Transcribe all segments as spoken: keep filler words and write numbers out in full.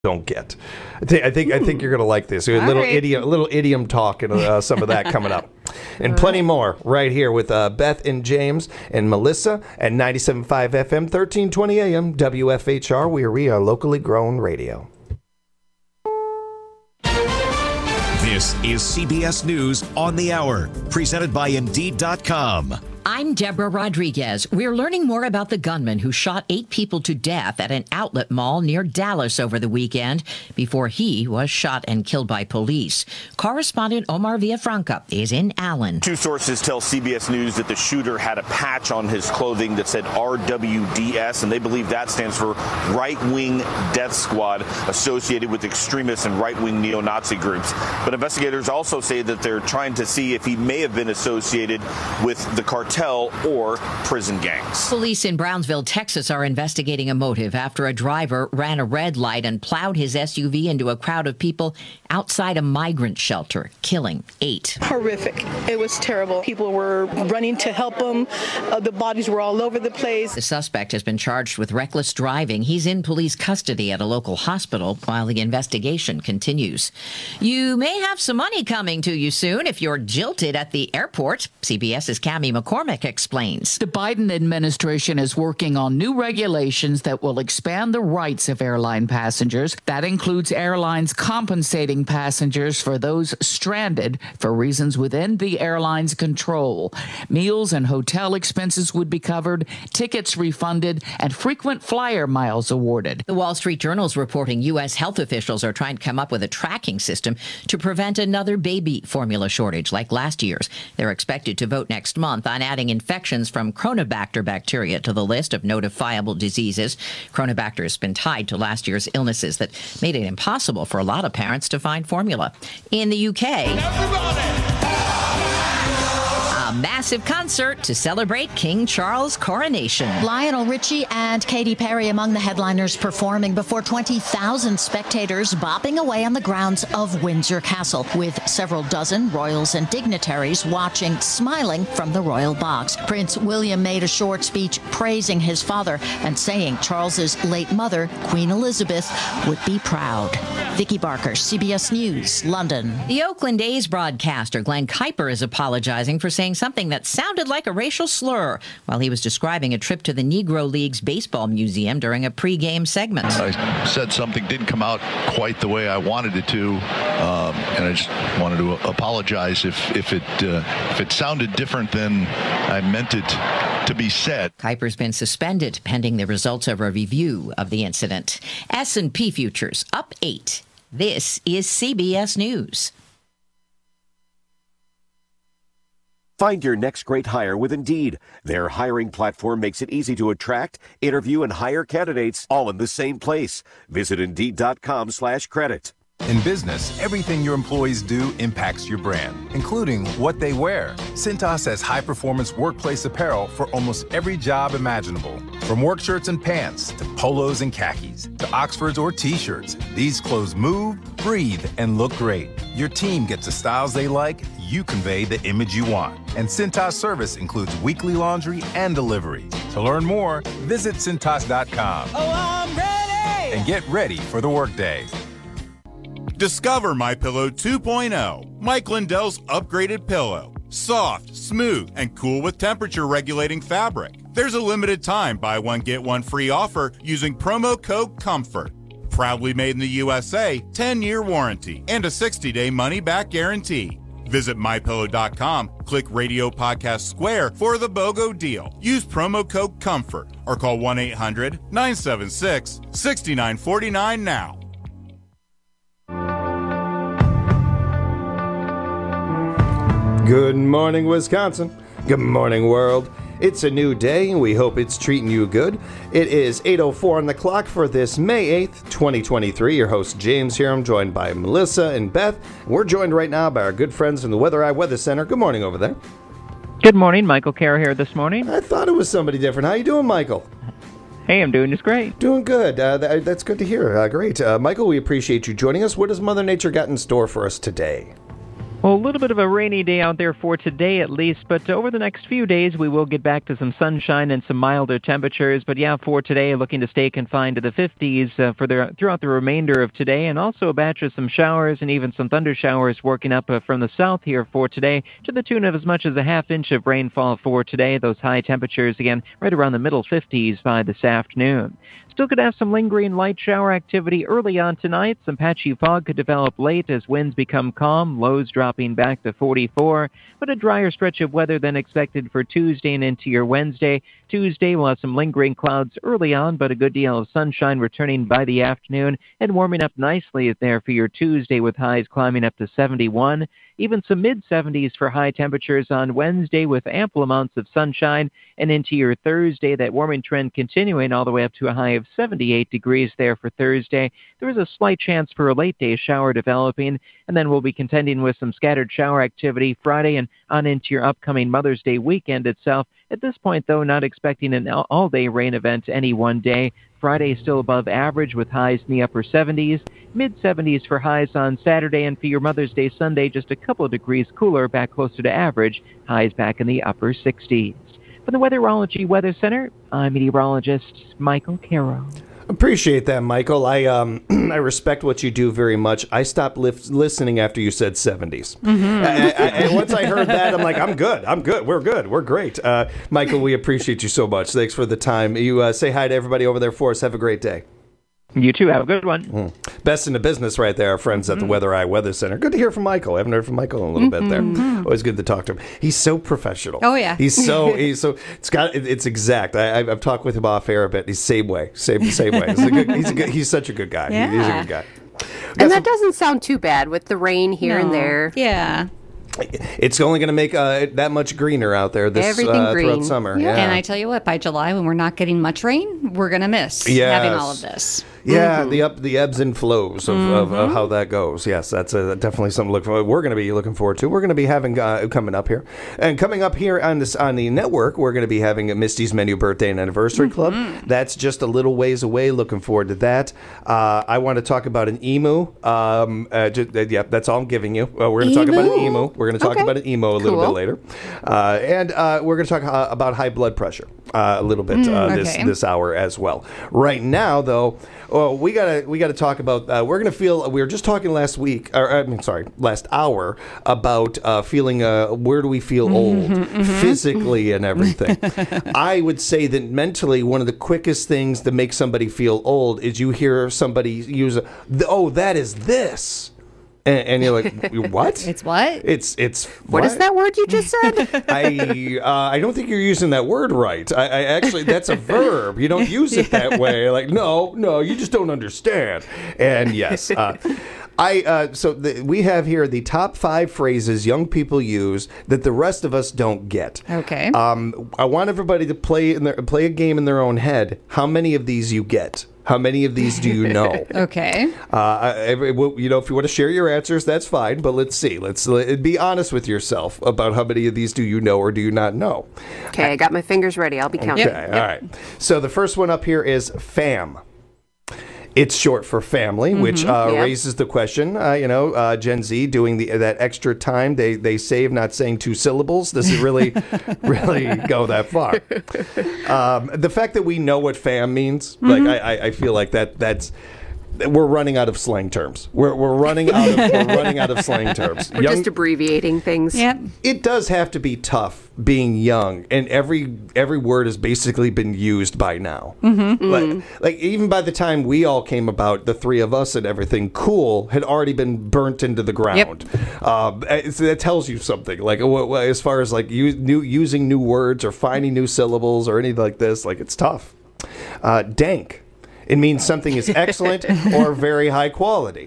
don't get. I think I think, I think you're going to like this. A little right. idiom, a little idiom talk, and uh, some of that coming up, and plenty more right here with uh, Beth and James and Melissa at ninety-seven point five F M, thirteen twenty A M, W F H R. We are, we are locally grown radio. This is C B S News on the Hour, presented by Indeed dot com. I'm Deborah Rodriguez. We're learning more about the gunman who shot eight people to death at an outlet mall near Dallas over the weekend before he was shot and killed by police. Correspondent Omar Villafranca is in Allen. Two sources tell C B S News that the shooter had a patch on his clothing that said R W D S, and they believe that stands for Right-Wing Death Squad, associated with extremist and right-wing neo-Nazi groups. But investigators also say that they're trying to see if he may have been associated with the cartel or prison gangs. Police in Brownsville, Texas are investigating a motive after a driver ran a red light and plowed his S U V into a crowd of people outside a migrant shelter, killing eight. Horrific. It was terrible. People were running to help him. Uh, the bodies were all over the place. The suspect has been charged with reckless driving. He's in police custody at a local hospital while the investigation continues. You may have some money coming to you soon if you're jilted at the airport. CBS's Cammie McCormick explains. The Biden administration is working on new regulations that will expand the rights of airline passengers. That includes airlines compensating passengers for those stranded for reasons within the airline's control. Meals and hotel expenses would be covered, tickets refunded, and frequent flyer miles awarded. The Wall Street Journal is reporting U S health officials are trying to come up with a tracking system to prevent another baby formula shortage like last year's. They're expected to vote next month on adding infections from Cronobacter bacteria to the list of notifiable diseases. Cronobacter has been tied to last year's illnesses that made it impossible for a lot of parents to find formula. In the U K, everybody! A massive concert to celebrate King Charles' coronation. Lionel Richie and Katy Perry among the headliners performing before twenty thousand spectators bopping away on the grounds of Windsor Castle, with several dozen royals and dignitaries watching, smiling from the royal box. Prince William made a short speech praising his father and saying Charles's late mother, Queen Elizabeth, would be proud. Vicky Barker, C B S News, London. The Oakland A's broadcaster Glenn Kuiper is apologizing for saying something that sounded like a racial slur while he was describing a trip to the Negro League's baseball museum during a pregame segment. I said something didn't come out quite the way I wanted it to, um, and I just wanted to apologize if, if it uh, if it sounded different than I meant it to be said. Kuiper's been suspended pending the results of a review of the incident. S and P futures up eight. This is C B S News. Find your next great hire with Indeed. Their hiring platform makes it easy to attract, interview, and hire candidates all in the same place. Visit Indeed.com slash credit. In business, everything your employees do impacts your brand, including what they wear. Cintas has high-performance workplace apparel for almost every job imaginable. From work shirts and pants, to polos and khakis, to Oxfords or T-shirts, these clothes move, breathe, and look great. Your team gets the styles they like, you convey the image you want. And Cintas service includes weekly laundry and delivery. To learn more, visit Cintas dot com. Oh, I'm ready! And get ready for the workday. Discover MyPillow two point oh, Mike Lindell's upgraded pillow. Soft, smooth, and cool with temperature-regulating fabric. There's a limited time buy one, get one free offer using promo code COMFORT. Proudly made in the U S A, ten-year warranty, and a sixty-day money-back guarantee. Visit My Pillow dot com, click Radio Podcast Square for the BOGO deal. Use promo code COMFORT or call one eight hundred nine seven six six nine four nine now. Good morning, Wisconsin. Good morning, world. It's a new day, and we hope it's treating you good. It is eight oh four on the clock for this May eighth, twenty twenty-three. Your host, James, here. I'm joined by Melissa and Beth. We're joined right now by our good friends from the Weather Eye Weather Center. Good morning over there. Good morning. Michael Carroll here this morning. I thought it was somebody different. How you doing, Michael? Hey, I'm doing just great. Doing good. Uh, that, that's good to hear. Uh, great. Uh, Michael, we appreciate you joining us. What has Mother Nature got in store for us today? Well, a little bit of a rainy day out there for today at least, but over the next few days we will get back to some sunshine and some milder temperatures. But yeah, for today, looking to stay confined to the fifties uh, for the, throughout the remainder of today, and also a batch of some showers and even some thunder showers working up uh, from the south here for today to the tune of as much as a half inch of rainfall for today. Those high temperatures, again, right around the middle fifties by this afternoon. Still could have some lingering light shower activity early on tonight. Some patchy fog could develop late as winds become calm, lows dropping back to forty-four, but a drier stretch of weather than expected for Tuesday and into your Wednesday. Tuesday will have some lingering clouds early on, but a good deal of sunshine returning by the afternoon and warming up nicely there for your Tuesday with highs climbing up to seventy-one. Even some mid-seventies for high temperatures on Wednesday with ample amounts of sunshine, and into your Thursday, that warming trend continuing all the way up to a high of seventy-eight degrees there for Thursday. There is a slight chance for a late-day shower developing, and then we'll be contending with some scattered shower activity Friday and on into your upcoming Mother's Day weekend itself. At this point, though, not expecting an all-day rain event any one day. Friday still above average with highs in the upper seventies, mid-seventies for highs on Saturday, and for your Mother's Day Sunday, just a couple of degrees cooler, back closer to average, highs back in the upper sixties. From the Weatherology Weather Center, I'm meteorologist Michael Caro. Appreciate that, Michael. I um I respect what you do very much. I stopped lif- listening after you said seventies. Mm-hmm. I, I, and once I heard that, I'm like, I'm good. I'm good. We're good. We're great. Uh, Michael, we appreciate you so much. Thanks for the time. You uh, say hi to everybody over there for us. Have a great day. You too. Have a good one. Mm. Best in the business right there, our friends at the Weather Eye Weather Center. Good to hear from Michael. I haven't heard from Michael in a little mm-hmm. bit there. Always good to talk to him. He's so professional. Oh, yeah. He's so, he's so, it's got, it's exact. I, I've talked with him off air a bit. He's same way. Same, same way. He's, a good, he's, a good, he's such a good guy. Yeah. He's a good guy. And that doesn't sound too bad with the rain here no. and there. Yeah. It's only going to make uh, that much greener out there this uh, throughout summer. Yeah. Yeah. And I tell you what, by July, when we're not getting much rain, we're going to miss yes. having all of this. Yeah, mm-hmm. the up, the ebbs and flows of, mm-hmm. of, of how that goes. Yes, that's a, definitely something to look for. We're going to be looking forward to. We're going to be having uh, coming up here, and coming up here on this on the network, we're going to be having a Misty's Menu Birthday and Anniversary Club. Mm-hmm. That's just a little ways away. Looking forward to that. Uh, I want to talk about an emu. Um, uh, just, uh, yeah, that's all I'm giving you. Uh, we're going to talk about an emu. We're going to talk okay. about an emu a little cool. bit later, uh, and uh, we're going to talk uh, about high blood pressure uh, a little bit uh, mm, okay. this this hour as well. Right now, though, oh, we gotta. We got to talk about, uh, we're going to feel, we were just talking last week, or I mean, sorry, last hour about uh, feeling, uh, where do we feel old, mm-hmm, mm-hmm. physically and everything. I would say that mentally, one of the quickest things to make somebody feel old is you hear somebody use, a, oh, that is this. And, and you're like, what? It's what? It's it's what, what is that word you just said? I uh, I don't think you're using that word right. I, I actually that's a verb. You don't use it that way. Like no, no, you just don't understand. And yes, uh, I uh, so the, we have here the top five phrases young people use that the rest of us don't get. Okay. Um, I want everybody to play in their, play a game in their own head. How many of these you get? How many of these do you know? Okay. Uh, every, you know, if you want to share your answers, that's fine. But let's see. Let's let, be honest with yourself about how many of these do you know or do you not know. Okay, I, I got my fingers ready. I'll be counting. Okay, yep. All right. So the first one up here is FAM. It's short for family, mm-hmm, which uh, yeah. raises the question, uh, you know, uh, Gen Z doing the that extra time they, they save not saying two syllables. Does it really, really go that far? Um, the fact that we know what fam means, mm-hmm. like I, I feel like that that's... We're running out of slang terms. We're we're running out of we're running out of slang terms. We're young, just abbreviating things. Yep. It does have to be tough being young, and every every word has basically been used by now. Mm-hmm. Like, mm-hmm. like even by the time we all came about, the three of us and everything, cool had already been burnt into the ground. Yep. Um, so that tells you something. Like as far as like use, new, using new words or finding new syllables or anything like this, like it's tough. Uh, dank. It means something is excellent or very high quality.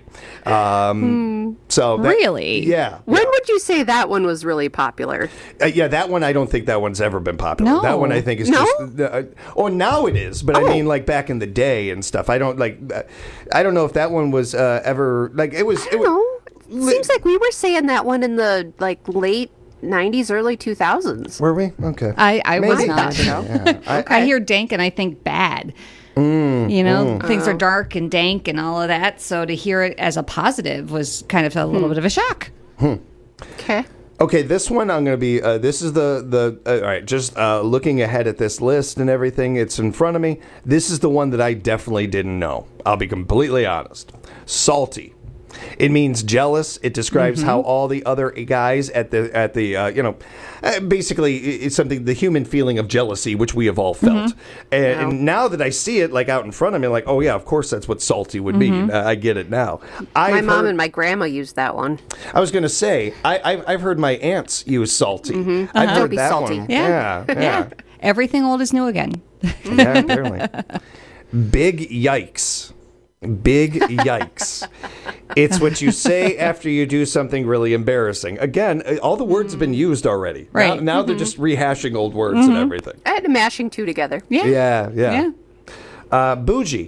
Um, so that, really? Yeah. When yeah. would you say that one was really popular? Uh, yeah, that one, I don't think that one's ever been popular. No. That one I think is no? just... Uh, oh, now it is. But oh. I mean, like, back in the day and stuff. I don't, like... Uh, I don't know if that one was uh, ever... Like, it was... I don't it know. It seems like we were saying that one in the, like, late... nineties, early two thousands. Were we? Okay. I, I was Maybe. not. Yeah. I, okay. I hear dank and I think bad. Mm, you know, mm. things Oh. are dark and dank and all of that. So to hear it as a positive was kind of a little hmm. bit of a shock. Hmm. Okay. Okay, this one I'm going to be, uh, this is the, the uh, all right, just uh, looking ahead at this list and everything, it's in front of me. This is the one that I definitely didn't know. I'll be completely honest. Salty. It means jealous. It describes Mm-hmm. how all the other guys at the, at the uh, you know, uh, basically it's something, the human feeling of jealousy, which we have all felt. Mm-hmm. And, Wow. and now that I see it like out in front of me, like, oh yeah, of course that's what salty would Mm-hmm. mean. Uh, I get it now. My I've mom heard- and my grandma used that one. I was going to say, I, I've, I've heard my aunts use salty. Mhm. I've Uh-huh. heard Be that salty. one. Yeah. Yeah, yeah. Everything old is new again. Yeah, apparently. Big yikes. Big yikes. It's what you say after you do something really embarrassing. Again, uh, all the words have been used already. Right. Now, now they're just rehashing old words and everything. I had to mashing two together. Yeah. Yeah, yeah. Yeah. Uh, bougie.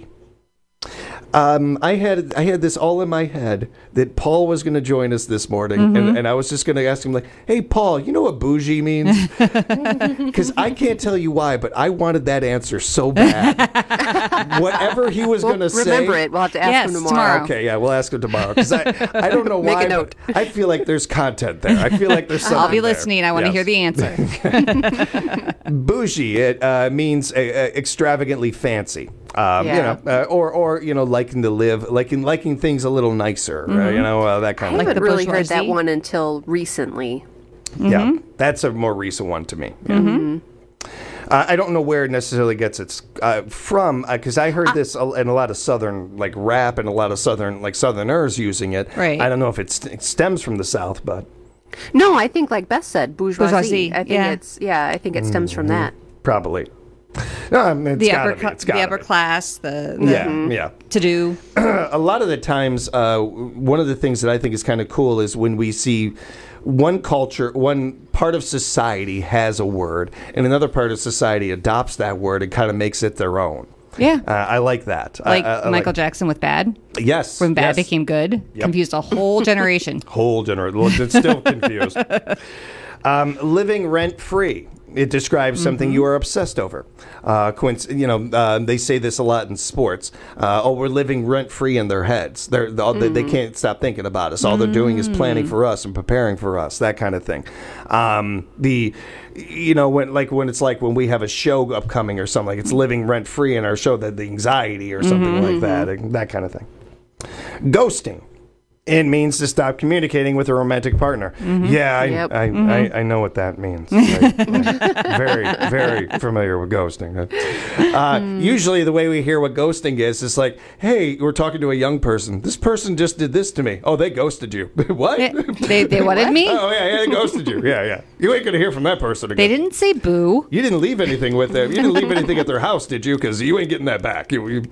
Um, I had I had this all in my head that Paul was going to join us this morning, Mm-hmm. and, and I was just going to ask him like, "Hey, Paul, you know what bougie means?" Because I can't tell you why, but I wanted that answer so bad. Whatever he was We'll going to say, remember it. We'll have to ask Yes, him tomorrow. tomorrow. Okay, yeah, we'll ask him tomorrow because I I don't know Make a why. note. But I feel like there's content there. I feel like there's something. I'll be there. listening. I want to Yes. hear the answer. Bougie. It uh, means uh, uh, extravagantly fancy. Um, Yeah. You know, uh, or or you know, liking to live, liking liking things a little nicer. Uh, you know, uh, that I kind of. Like haven't the really heard that bourgeoisie? one until recently. Yeah, that's a more recent one to me. Yeah. Uh, I don't know where it necessarily gets its uh, from, because I heard this a- in a lot of southern like rap and a lot of southern like southerners using it. Right. I don't know if it, st- it stems from the South, but No, I think like Beth said, bourgeoisie. Bourgeoisie, I think yeah. it's yeah, I think it stems from that. probably. No, I mean, it's the gotta upper, be. cla- It's the gotta upper be. class, the, the Yeah, yeah. to do. A lot of the times, uh, one of the things that I think is kind of cool is when we see one culture, one part of society has a word, and another part of society adopts that word and kind of makes it their own. Yeah. Uh, I like that. Like I, I, I Michael like, Jackson with Bad. Yes. When Bad yes. became good. Yep. Confused a whole generation. Whole generation. Well, it's still confused. Um, living rent free. It describes something you are obsessed over. Uh, coinc- you know, uh, they say this a lot in sports. Uh, oh, we're living rent free in their heads. They're, they're, they they can't stop thinking about us. All they're doing is planning for us and preparing for us. That kind of thing. Um, the, you know, when like when it's like when we have a show upcoming or something, like it's living rent free in our show. That the anxiety or something like that. That kind of thing. Ghosting. It means to stop communicating with a romantic partner. Yeah, I, Yep. I, I, I know what that means. I, I'm very, very familiar with ghosting. Uh, Usually the way we hear what ghosting is, is like, hey, we're talking to a young person. This person just did this to me. Oh, they ghosted you. What? They, they, they wanted me. Oh, yeah, yeah, they ghosted you. Yeah, yeah. You ain't going to hear from that person again. They didn't say boo. You didn't leave anything with them. You didn't leave anything at their house, did you? Because you ain't getting that back. You, you,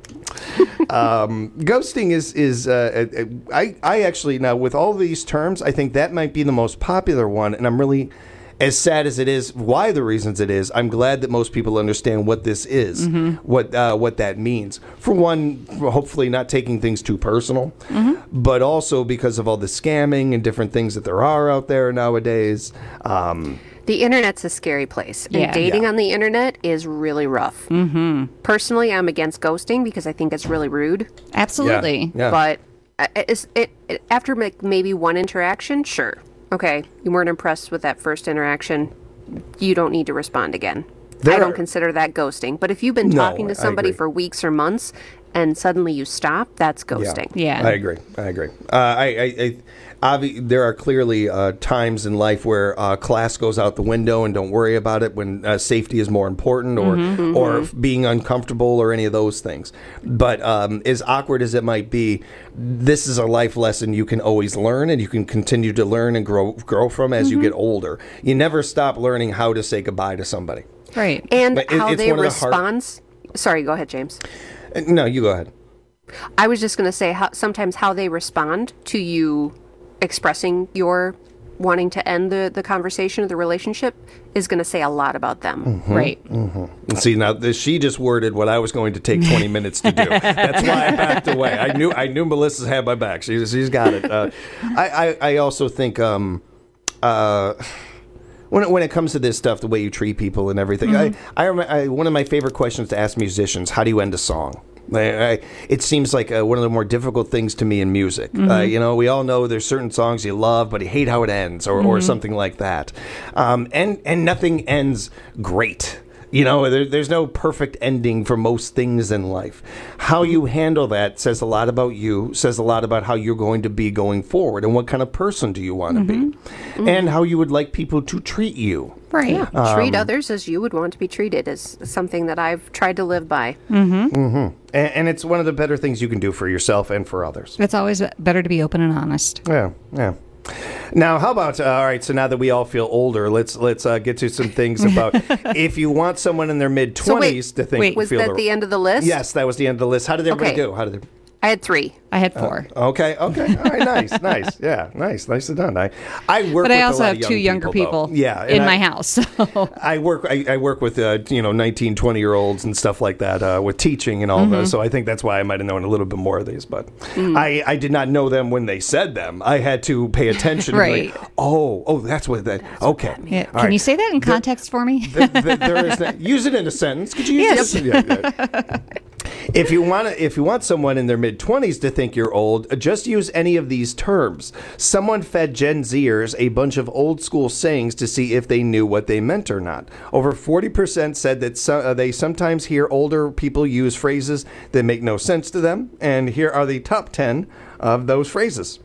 um, ghosting is is uh, uh, I I actually now with all these terms, I think that might be the most popular one, and I'm really, as sad as it is, why the reasons it is. I'm glad that most people understand what this is, what uh, what that means. For one, hopefully not taking things too personal, but also because of all the scamming and different things that there are out there nowadays. Um, The internet's a scary place, and Yeah. dating Yeah. on the internet is really rough. Mm-hmm. Personally, I'm against ghosting because I think it's really rude. Absolutely. Yeah. But uh, it's, it, it after like maybe one interaction, sure, okay, you weren't impressed with that first interaction, you don't need to respond again. There I don't are- consider that ghosting. But if you've been No, talking to I somebody agree. for weeks or months, and suddenly you stop, that's ghosting. Yeah. I agree. I agree. Uh, I, I, I obvi- there are clearly uh, times in life where uh, class goes out the window and don't worry about it when uh, safety is more important, or or f- being uncomfortable, or any of those things. But um, as awkward as it might be, this is a life lesson you can always learn, and you can continue to learn and grow grow from as you get older. You never stop learning how to say goodbye to somebody. Right. And But it- how it's they one of the hard- respond. Sorry, go ahead, James. Uh, No, you go ahead. I was just going to say how sometimes how they respond to you expressing your wanting to end the, the conversation or the relationship is going to say a lot about them. Right. See, now this, she just worded what I was going to take twenty minutes to do. That's why I backed away. I knew I knew Melissa had my back. She's she's got it. Uh, I, I I also think um uh. When it, when it comes to this stuff, the way you treat people and everything, I, I, rem- I one of my favorite questions to ask musicians: how do you end a song? I, I, it seems like uh, one of the more difficult things to me in music. Mm-hmm. Uh, you know, we all know there's certain songs you love, but you hate how it ends, or, mm-hmm. or something like that. Um, and and nothing ends great. You know, there, there's no perfect ending for most things in life. How you handle that says a lot about you, says a lot about how you're going to be going forward, and what kind of person do you want to Mm-hmm. be, mm-hmm. and how you would like people to treat you. Right. Yeah. Um, Treat others as you would want to be treated is something that I've tried to live by. Mm-hmm. Mm-hmm. And, and it's one of the better things you can do for yourself and for others. It's always better to be open and honest. Yeah, yeah. Now, how about, uh, all right, so now that we all feel older, let's let's uh, get to some things about if you want someone in their mid-twenties so wait, to think... Wait, was feel that their, the end of the list? Yes, that was the end of the list. How did everybody Okay. do? How did they... I had three. I had four. Uh, okay, okay. All right, nice, nice. Yeah, nice. Nicely done. I, I work But with I a also lot have of young two younger people, people, though. Yeah, in and my I, house. So. I work I, I work with, uh, you know, nineteen, twenty-year-olds and stuff like that uh, with teaching and all Mm-hmm. that. So I think that's why I might have known a little bit more of these. But Mm. I, I did not know them when they said them. I had to pay attention. Right. And be like, oh, oh, that's what that, okay. Yeah. All Can right. you say that in context for me? The, the, there is that, use it in a sentence. Could you use Yes. it? Yeah, yeah. If you want to, if you want someone in their mid twenties to think you're old, just use any of these terms. Someone fed Gen Zers a bunch of old school sayings to see if they knew what they meant or not. Over forty percent said that so, uh, they sometimes hear older people use phrases that make no sense to them. And here are the top ten of those phrases.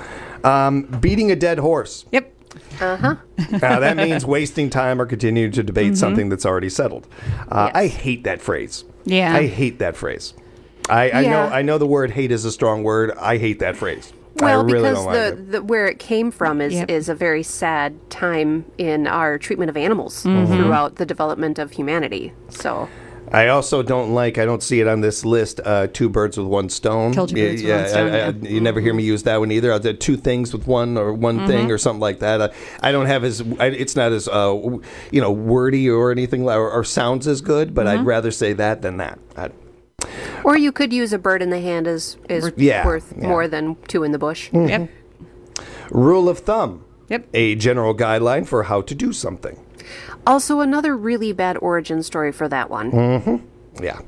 Um, beating a dead horse. Yep. Uh-huh. Uh, that means wasting time or continuing to debate Mm-hmm. something that's already settled. Uh, Yes. I hate that phrase. Yeah. I hate that phrase. I, I Yeah. know I know the word hate is a strong word. I hate that phrase. Well, I really because don't like the, it. the where it came from is Yep. is a very sad time in our treatment of animals Mm-hmm. throughout the development of humanity. So I also don't like, I don't see it on this list, uh, two birds with one stone. Kill two Yeah, birds with yeah, one stone, I- I- yeah. You never hear me use that one either. I'll do two things with one or one Mm-hmm. thing or something like that. I, I don't have as, I, it's not as, uh, w- you know, wordy or anything, like, or, or sounds as good, but Mm-hmm. I'd rather say that than that. I, or you could use a bird in the hand is is Yeah, worth yeah. more than two in the bush. Yep. Rule of thumb. Yep. A general guideline for how to do something. Also, another really bad origin story for that one. Mm-hmm. Yeah.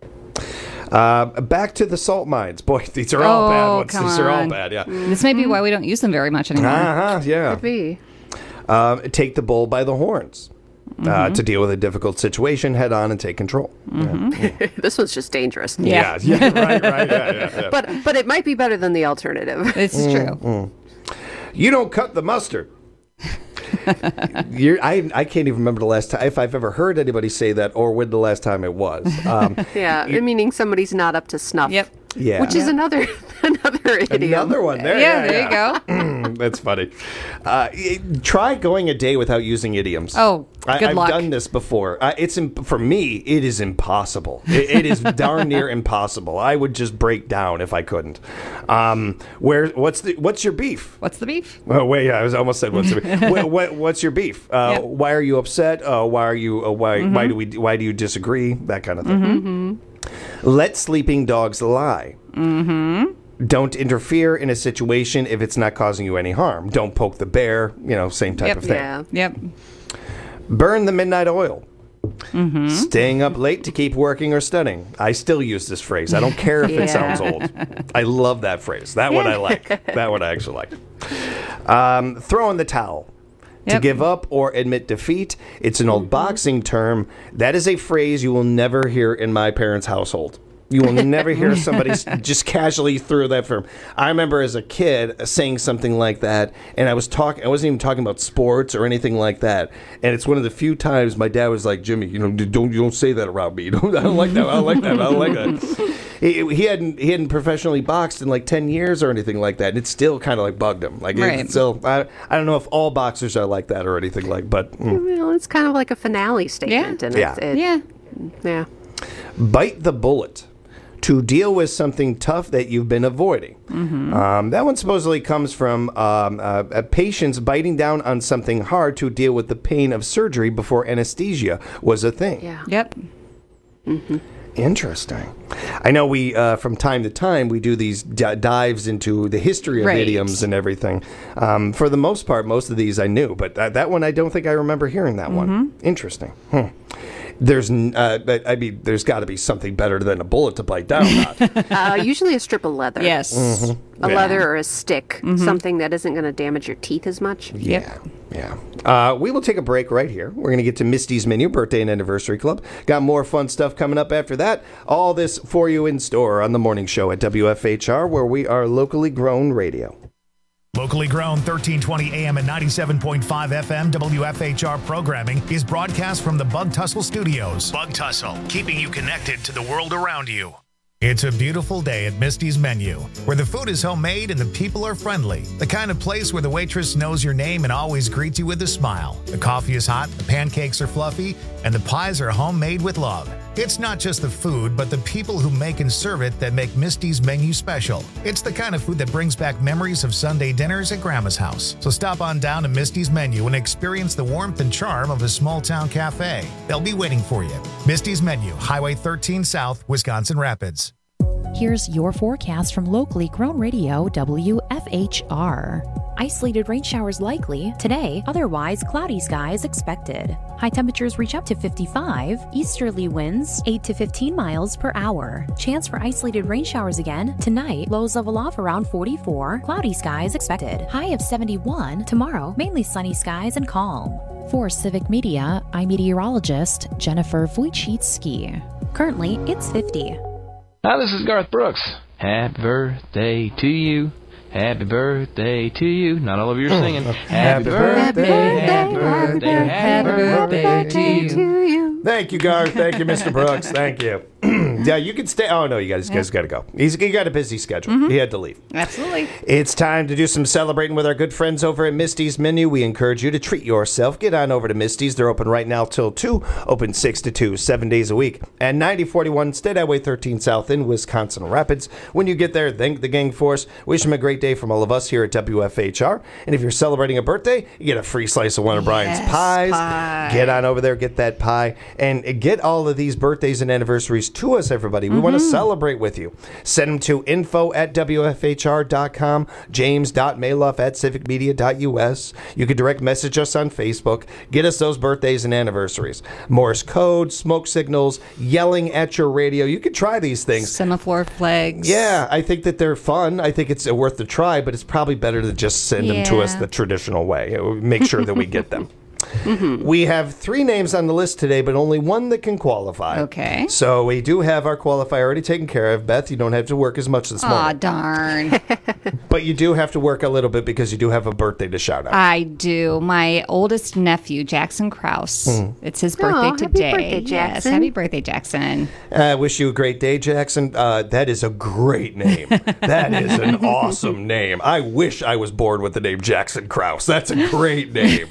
Uh, back to the salt mines. Boy, these are all Oh, bad ones. come These are all on. bad, yeah. This may be why we don't use them very much anymore. Uh-huh, yeah. Could be. Um, take the bull by the horns. Uh, Mm-hmm. to deal with a difficult situation head on and take control. Yeah. This was just dangerous. Yeah. Yeah, yeah, right, right, yeah, yeah, yeah. But but it might be better than the alternative. This is true. Mm. You don't cut the mustard. You're, I I can't even remember the last time if I've ever heard anybody say that or when the last time it was. Um, Yeah, meaning somebody's not up to snuff. Yep. yeah, Which is another another idiom. another one there. Yeah, Yeah, there yeah. you go. That's funny. Uh, it- try going a day without using idioms. Oh, I, good I've luck. done this before. Uh, it's im- for me. It is impossible. It, it is darn near impossible. I would just break down if I couldn't. Um, where? What's the? What's your beef? What's the beef? Oh wait, yeah, I was almost said what's the beef? what, what, what's your beef? Uh, Yep. Why are you upset? Uh, why are you? Uh, why? Why do we? Why do you disagree? That kind of thing. Mm-hmm. Let sleeping dogs lie. Mm-hmm. Don't interfere in a situation if it's not causing you any harm. Don't poke the bear. You know, same type Yep. of thing. Yeah. Yep. Burn the midnight oil. Mm-hmm. Staying up late to keep working or studying. I still use this phrase. I don't care if Yeah. it sounds old. I love that phrase. That one I like. That one I actually like. Um, throw in the towel. To Yep. give up or admit defeat. It's an old boxing term. That is a phrase you will never hear in my parents' household. You will never hear somebody s- just casually throw that term. I remember as a kid saying something like that, and I was talking. I wasn't even talking about sports or anything like that. And it's one of the few times my dad was like, "Jimmy, you know, don't you don't say that around me. You don't, I don't like that. I don't like that. I don't like that." He, he hadn't he hadn't professionally boxed in like ten years or anything like that. And it still kind of like bugged him. Like Right. it, so I I don't know if all boxers are like that or anything like, but mm. Well, it's kind of like a finale statement. And Yeah. It's, it, Yeah. Yeah. Bite the bullet. To deal with something tough that you've been avoiding. Mm-hmm. Um, that one supposedly comes from um, uh, uh, patients biting down on something hard to deal with the pain of surgery before anesthesia was a thing. Yeah. Yep. Interesting. I know we, uh, from time to time, we do these d- dives into the history of Right. idioms and everything. Um, for the most part, most of these I knew, but that, that one I don't think I remember hearing that one. Interesting. Hmm. There's, uh, I mean, there's got to be something better than a bullet to bite down on. uh, usually a strip of leather. Yes. Mm-hmm. A yeah. leather or a stick, Mm-hmm. something that isn't going to damage your teeth as much. Yeah, yeah. Uh, we will take a break right here. We're going to get to Misty's Menu, Birthday and Anniversary Club. Got more fun stuff coming up after that. All this for you in store on the morning show at W F H R, where we are locally grown radio. Locally grown thirteen twenty A M and ninety-seven point five F M W F H R programming is broadcast from the Bug Tussle Studios. Bug Tussle, keeping you connected to the world around you. It's a beautiful day at Misty's Menu, where the food is homemade and the people are friendly. The kind of place where the waitress knows your name and always greets you with a smile. The coffee is hot, the pancakes are fluffy, and the pies are homemade with love. It's not just the food, but the people who make and serve it that make Misty's Menu special. It's the kind of food that brings back memories of Sunday dinners at Grandma's house. So stop on down to Misty's Menu and experience the warmth and charm of a small-town cafe. They'll be waiting for you. Misty's Menu, Highway thirteen South, Wisconsin Rapids. Here's your forecast from locally grown radio W F H R. Isolated rain showers likely today, otherwise cloudy skies expected. High temperatures reach up to fifty-five, easterly winds eight to fifteen miles per hour. Chance for isolated rain showers again tonight, lows level off around forty-four, cloudy skies expected. High of seventy-one, tomorrow mainly sunny skies and calm. For Civic Media, I'm meteorologist Jennifer Wojcicki. Currently, it's fifty. Hi, this is Garth Brooks. Happy birthday to you. Happy birthday to you. Not all of you are singing. Happy birthday, happy birthday, happy birthday to you. Thank you, Garth. Thank you, Mister Brooks. Thank you. Yeah, you can stay. Oh, no, you guys, you guys got to go. He's he got a busy schedule. Mm-hmm. He had to leave. Absolutely. It's time to do some celebrating with our good friends over at Misty's Menu. We encourage you to treat yourself. Get on over to Misty's. They're open right now till two, open six to two, seven days a week. And ninety forty-one State Highway thirteen South in Wisconsin Rapids. When you get there, thank the gang force. Wish them a great day from all of us here at W F H R. And if you're celebrating a birthday, you get a free slice of one of Brian's Yes, pies. pie. Get on over there, get that pie, and get all of these birthdays and anniversaries to us, everybody. We Mm-hmm. want to celebrate with you. Send them to info at W F H R dot com, james.maloff at civic media dot U S. You can direct message us on Facebook. Get us those birthdays and anniversaries. Morse code, smoke signals, yelling at your radio. You can try these things. Semaphore flags. Yeah, I think that they're fun. I think it's worth the try, but it's probably better to just send them to us Yeah. the traditional way. Make sure that we get them. Mm-hmm. We have three names on the list today, but only one that can qualify. Okay. So we do have our qualifier already taken care of. Beth, you don't have to work as much this Aw, morning. darn. But you do have to work a little bit because you do have a birthday to shout out. I do. My oldest nephew, Jackson Krause. Mm. It's his Oh, birthday happy today. birthday, Yes, Jackson. happy birthday, Jackson. I wish you a great day, Jackson. Uh, that is a great name. That is an awesome name. I wish I was born with the name Jackson Krause. That's a great name.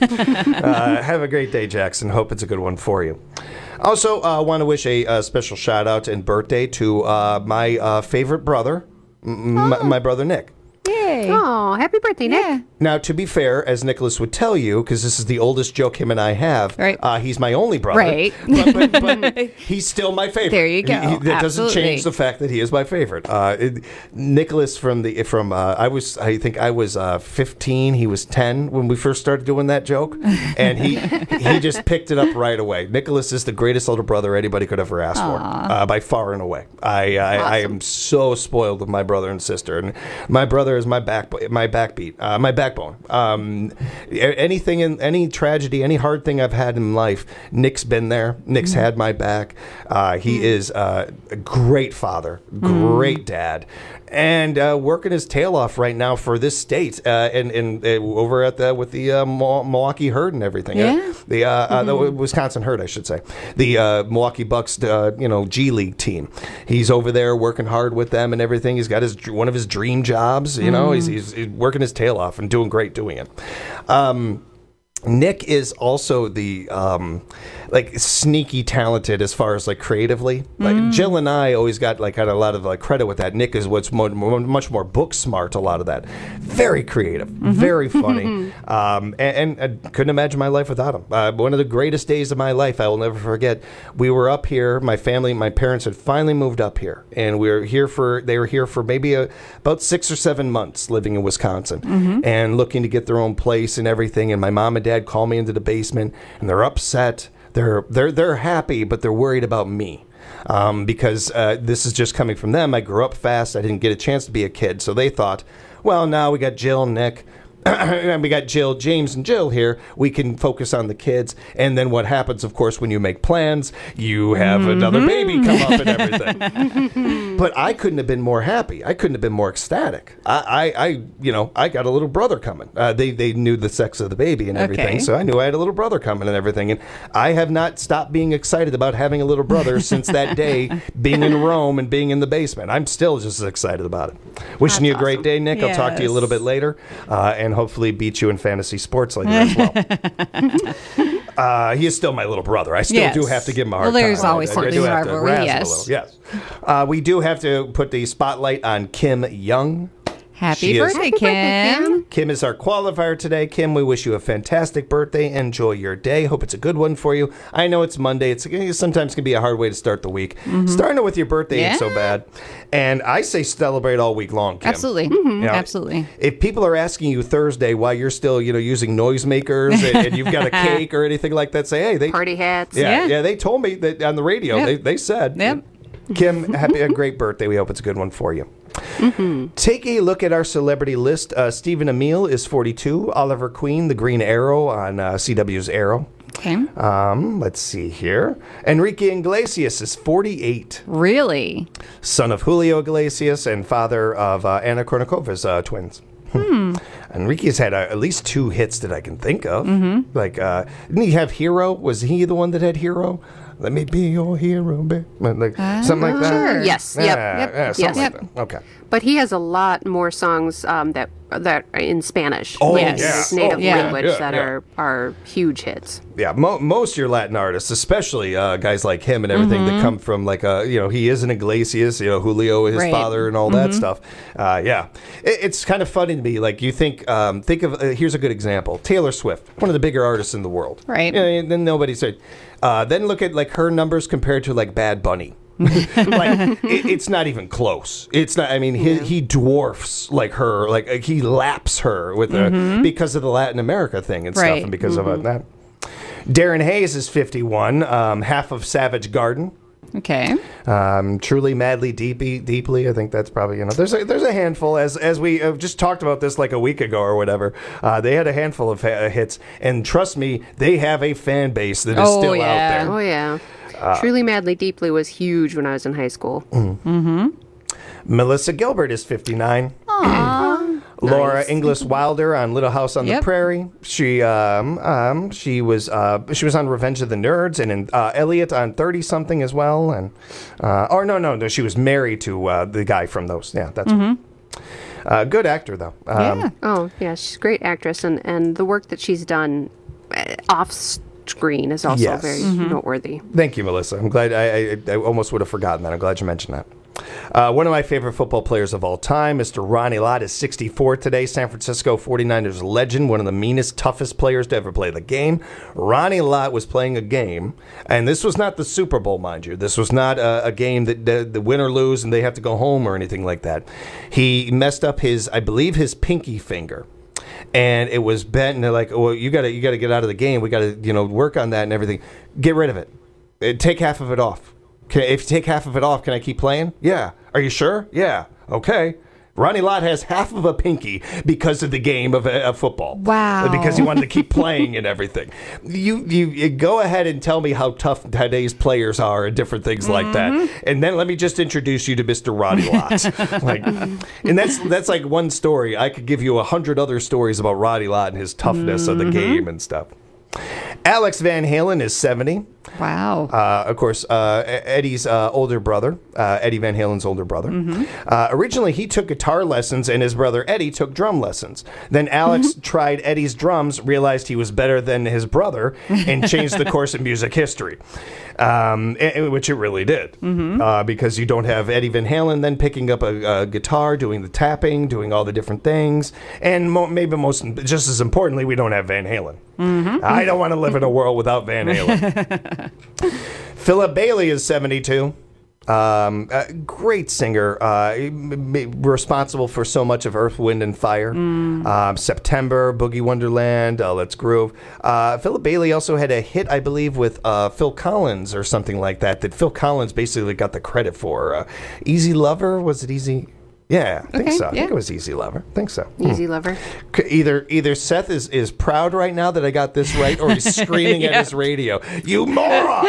Uh, have a great day, Jackson. Hope it's a good one for you. Also, I uh, want to wish a, uh special shout out and birthday to uh, my uh, favorite brother, m- Oh. my, my brother Nick. Yay. Oh, happy birthday, Nick. Yeah. Now, to be fair, as Nicholas would tell you, because this is the oldest joke him and I have, Right. uh, he's my only brother. Right. But, but, but he's still my favorite. There you go. He- he- that doesn't Absolutely. change the fact that he is my favorite. Uh, it, Nicholas from the from uh, I was I think I was uh, fifteen. He was ten when we first started doing that joke, and he he just picked it up right away. Nicholas is the greatest older brother anybody could ever ask for, uh, by far and away. I I, I am so spoiled with my brother and sister, and my brother is my back my backbeat, uh, my backbone. Um, anything in any tragedy, any hard thing I've had in life, Nick's been there. Nick's Mm-hmm. had my back. Uh, he is uh, a great father, great dad, and uh, working his tail off right now for this state uh, and, and uh, over at the with the uh, Milwaukee Herd and everything. Yeah. Uh, the uh, uh, the Mhm. Wisconsin Herd, I should say. The uh, Milwaukee Bucks, uh, you know, G League team. He's over there working hard with them and everything. He's got his one of his dream jobs. You know, Mm. he's, he's he's working his tail off and doing great doing it. Um, Nick is also the um, like sneaky talented as far as like creatively. Like Mm. Jill and I always got like had a lot of like credit with that. Nick is what's mo- mo- much more book smart. A lot of that, very creative, very funny, um, and, and I couldn't imagine my life without him. Uh, one of the greatest days of my life, I will never forget. We were up here. My family, my parents had finally moved up here, and we were here for. They were here for maybe a, about six or seven months, living in Wisconsin, Mhm. and looking to get their own place and everything. And my mom and dad call me into the basement, and they're upset. They're they're they're they're happy, but they're worried about me. Um, because uh, this is just coming from them. I grew up fast. I didn't get a chance to be a kid. So they thought, well, now we got Jill, Nick, and we got Jill, James, and Jill here. We can focus on the kids. And then what happens, of course, when you make plans, you have mm-hmm. another baby come up and everything. But I couldn't have been more happy. I couldn't have been more ecstatic. I, I, I you know, I got a little brother coming. Uh, they, they knew the sex of the baby and everything, okay. so I knew I had a little brother coming and everything. And I have not stopped being excited about having a little brother since that day, being in Rome and being in the basement. I'm still just as excited about it. Wishing That's you a great awesome. day, Nick. Yes. I'll talk to you a little bit later, uh, and hopefully beat you in fantasy sports later as well. Uh, he is still my little brother. I still yes. do have to give him a hard time. Well, there's time. always something in rivalry, yes. Yes. Uh, we do have to put the spotlight on Kim Young. Happy she birthday, is, Kim. Kim. Kim is our qualifier today. Kim, we wish you a fantastic birthday. Enjoy your day. Hope it's a good one for you. I know it's Monday. It's it sometimes can be a hard way to start the week. Mm-hmm. Starting it with your birthday yeah. ain't so bad. And I say celebrate all week long, Kim. Absolutely. Mm-hmm. You know, Absolutely. If people are asking you Thursday why you're still, you know, using noisemakers and, and you've got a cake or anything like that, say, hey, they party hats. Yeah, yeah. yeah they told me that on the radio. Yep. They they said, yep. Kim, happy a great birthday. We hope it's a good one for you. Mm-hmm. Take a look at our celebrity list. Uh, Stephen Emile is forty-two. Oliver Queen, the Green Arrow on uh, C W's Arrow. Okay. Um, let's see here. Enrique Iglesias is forty-eight. Really? Son of Julio Iglesias and father of uh, Anna Kournikovas uh, twins. Hmm. Enrique's had uh, at least two hits that I can think of. Mm-hmm. Like, uh, didn't he have Hero? Was he the one that had Hero? Let me be your hero, babe. Like, uh, something like that? Sure. Yes. Yeah, yep. Yeah, Yep. something Yes. like that. Okay. But he has a lot more songs um, that that are in Spanish. Oh, yes. yeah. His native Oh, yeah. language Yeah, that yeah. are, are huge hits. Yeah, mo- most of your Latin artists, especially uh, guys like him and everything Mm-hmm. that come from like, uh, you know, he is an Iglesias, you know, Julio, his right. father and all mm-hmm. that stuff. Uh, yeah. It, it's kind of funny to me. Like, you think, um, think of, uh, here's a good example. Taylor Swift, one of the bigger artists in the world. Right. You know, and then nobody said, uh, then look at like her numbers compared to like Bad Bunny. like it, it's not even close. It's not. I mean, he, Yeah. he dwarfs like her. Like uh, he laps her with Mhm. a because of the Latin America thing and Right. stuff, and because Mhm. of uh, that. Darren Hayes is fifty-one, um, half of Savage Garden. Okay. Um, truly, madly, deeply, deeply. I think that's probably you know. There's a, there's a handful as as we uh, just talked about this like a week ago or whatever. Uh, they had a handful of ha- hits, and trust me, they have a fan base that is Oh, still yeah. out there. Oh, yeah. Uh, Truly, Madly, Deeply was huge when I was in high school. Mm-hmm. Melissa Gilbert is fifty-nine. Aww. Laura Nice. Inglis Wilder on Little House on Yep. the Prairie. She um, um, she was uh, she was on Revenge of the Nerds and in uh, Elliot on thirty something as well. And uh, or no no no she was married to uh, the guy from those. Yeah, that's Mm-hmm. uh, good actor though. Um, Yeah. Oh, yeah, she's a great actress, and, and the work that she's done uh, off screen is also Yes. very Mm-hmm. noteworthy. Thank you, Melissa. I'm glad. I, I, I almost would have forgotten that. I'm glad you mentioned that. Uh, one of my favorite football players of all time, Mister Ronnie Lott, is sixty-four today. San Francisco forty-niners legend, one of the meanest, toughest players to ever play the game. Ronnie Lott was playing a game, and this was not the Super Bowl, mind you. This was not a, a game that the, the win or lose and they have to go home or anything like that. He messed up his, I believe, his pinky finger. And it was bent, and they're like, "Well, you gotta, you gotta get out of the game. We gotta, you know, work on that and everything. Get rid of it. Uh, Take half of it off. Can, if you take half of it off, can I keep playing? Yeah. Are you sure? Yeah. Okay." Ronnie Lott has half of a pinky because of the game of, uh, of football. Wow. Because he wanted to keep playing and everything. You, you you go ahead and tell me how tough today's players are and different things like Mm-hmm. that, and then let me just introduce you to Mister Ronnie Lott. like, and that's that's like one story. I could give you a hundred other stories about Ronnie Lott and his toughness Mm-hmm. of the game and stuff. Alex Van Halen is seventy. Wow. Uh, of course, uh, Eddie's uh, older brother, uh, Eddie Van Halen's older brother. Mm-hmm. Uh, originally, he took guitar lessons, and his brother Eddie took drum lessons. Then Alex Mm-hmm. tried Eddie's drums, realized he was better than his brother, and changed the course of music history, um, a- a- which it really did. Mm-hmm. Uh, because you don't have Eddie Van Halen then picking up a, a guitar, doing the tapping, doing all the different things, and mo- maybe most, just as importantly, we don't have Van Halen. Mm-hmm. I don't want to live in a world without Van Halen. Philip Bailey is seventy-two. Um, uh, great singer, uh, m- m- responsible for so much of Earth, Wind, and Fire. Mm. Um, September, Boogie Wonderland, uh, Let's Groove. Uh, Philip Bailey also had a hit, I believe, with uh, Phil Collins or something like that, that Phil Collins basically got the credit for. Uh, Easy Lover, was it Easy? Yeah, I think Okay, so. I yeah. think it was Easy Lover. I think so. Easy Hmm. Lover. C- Either either Seth is, is proud right now that I got this right, or he's screaming at Yeah. his radio. You moron!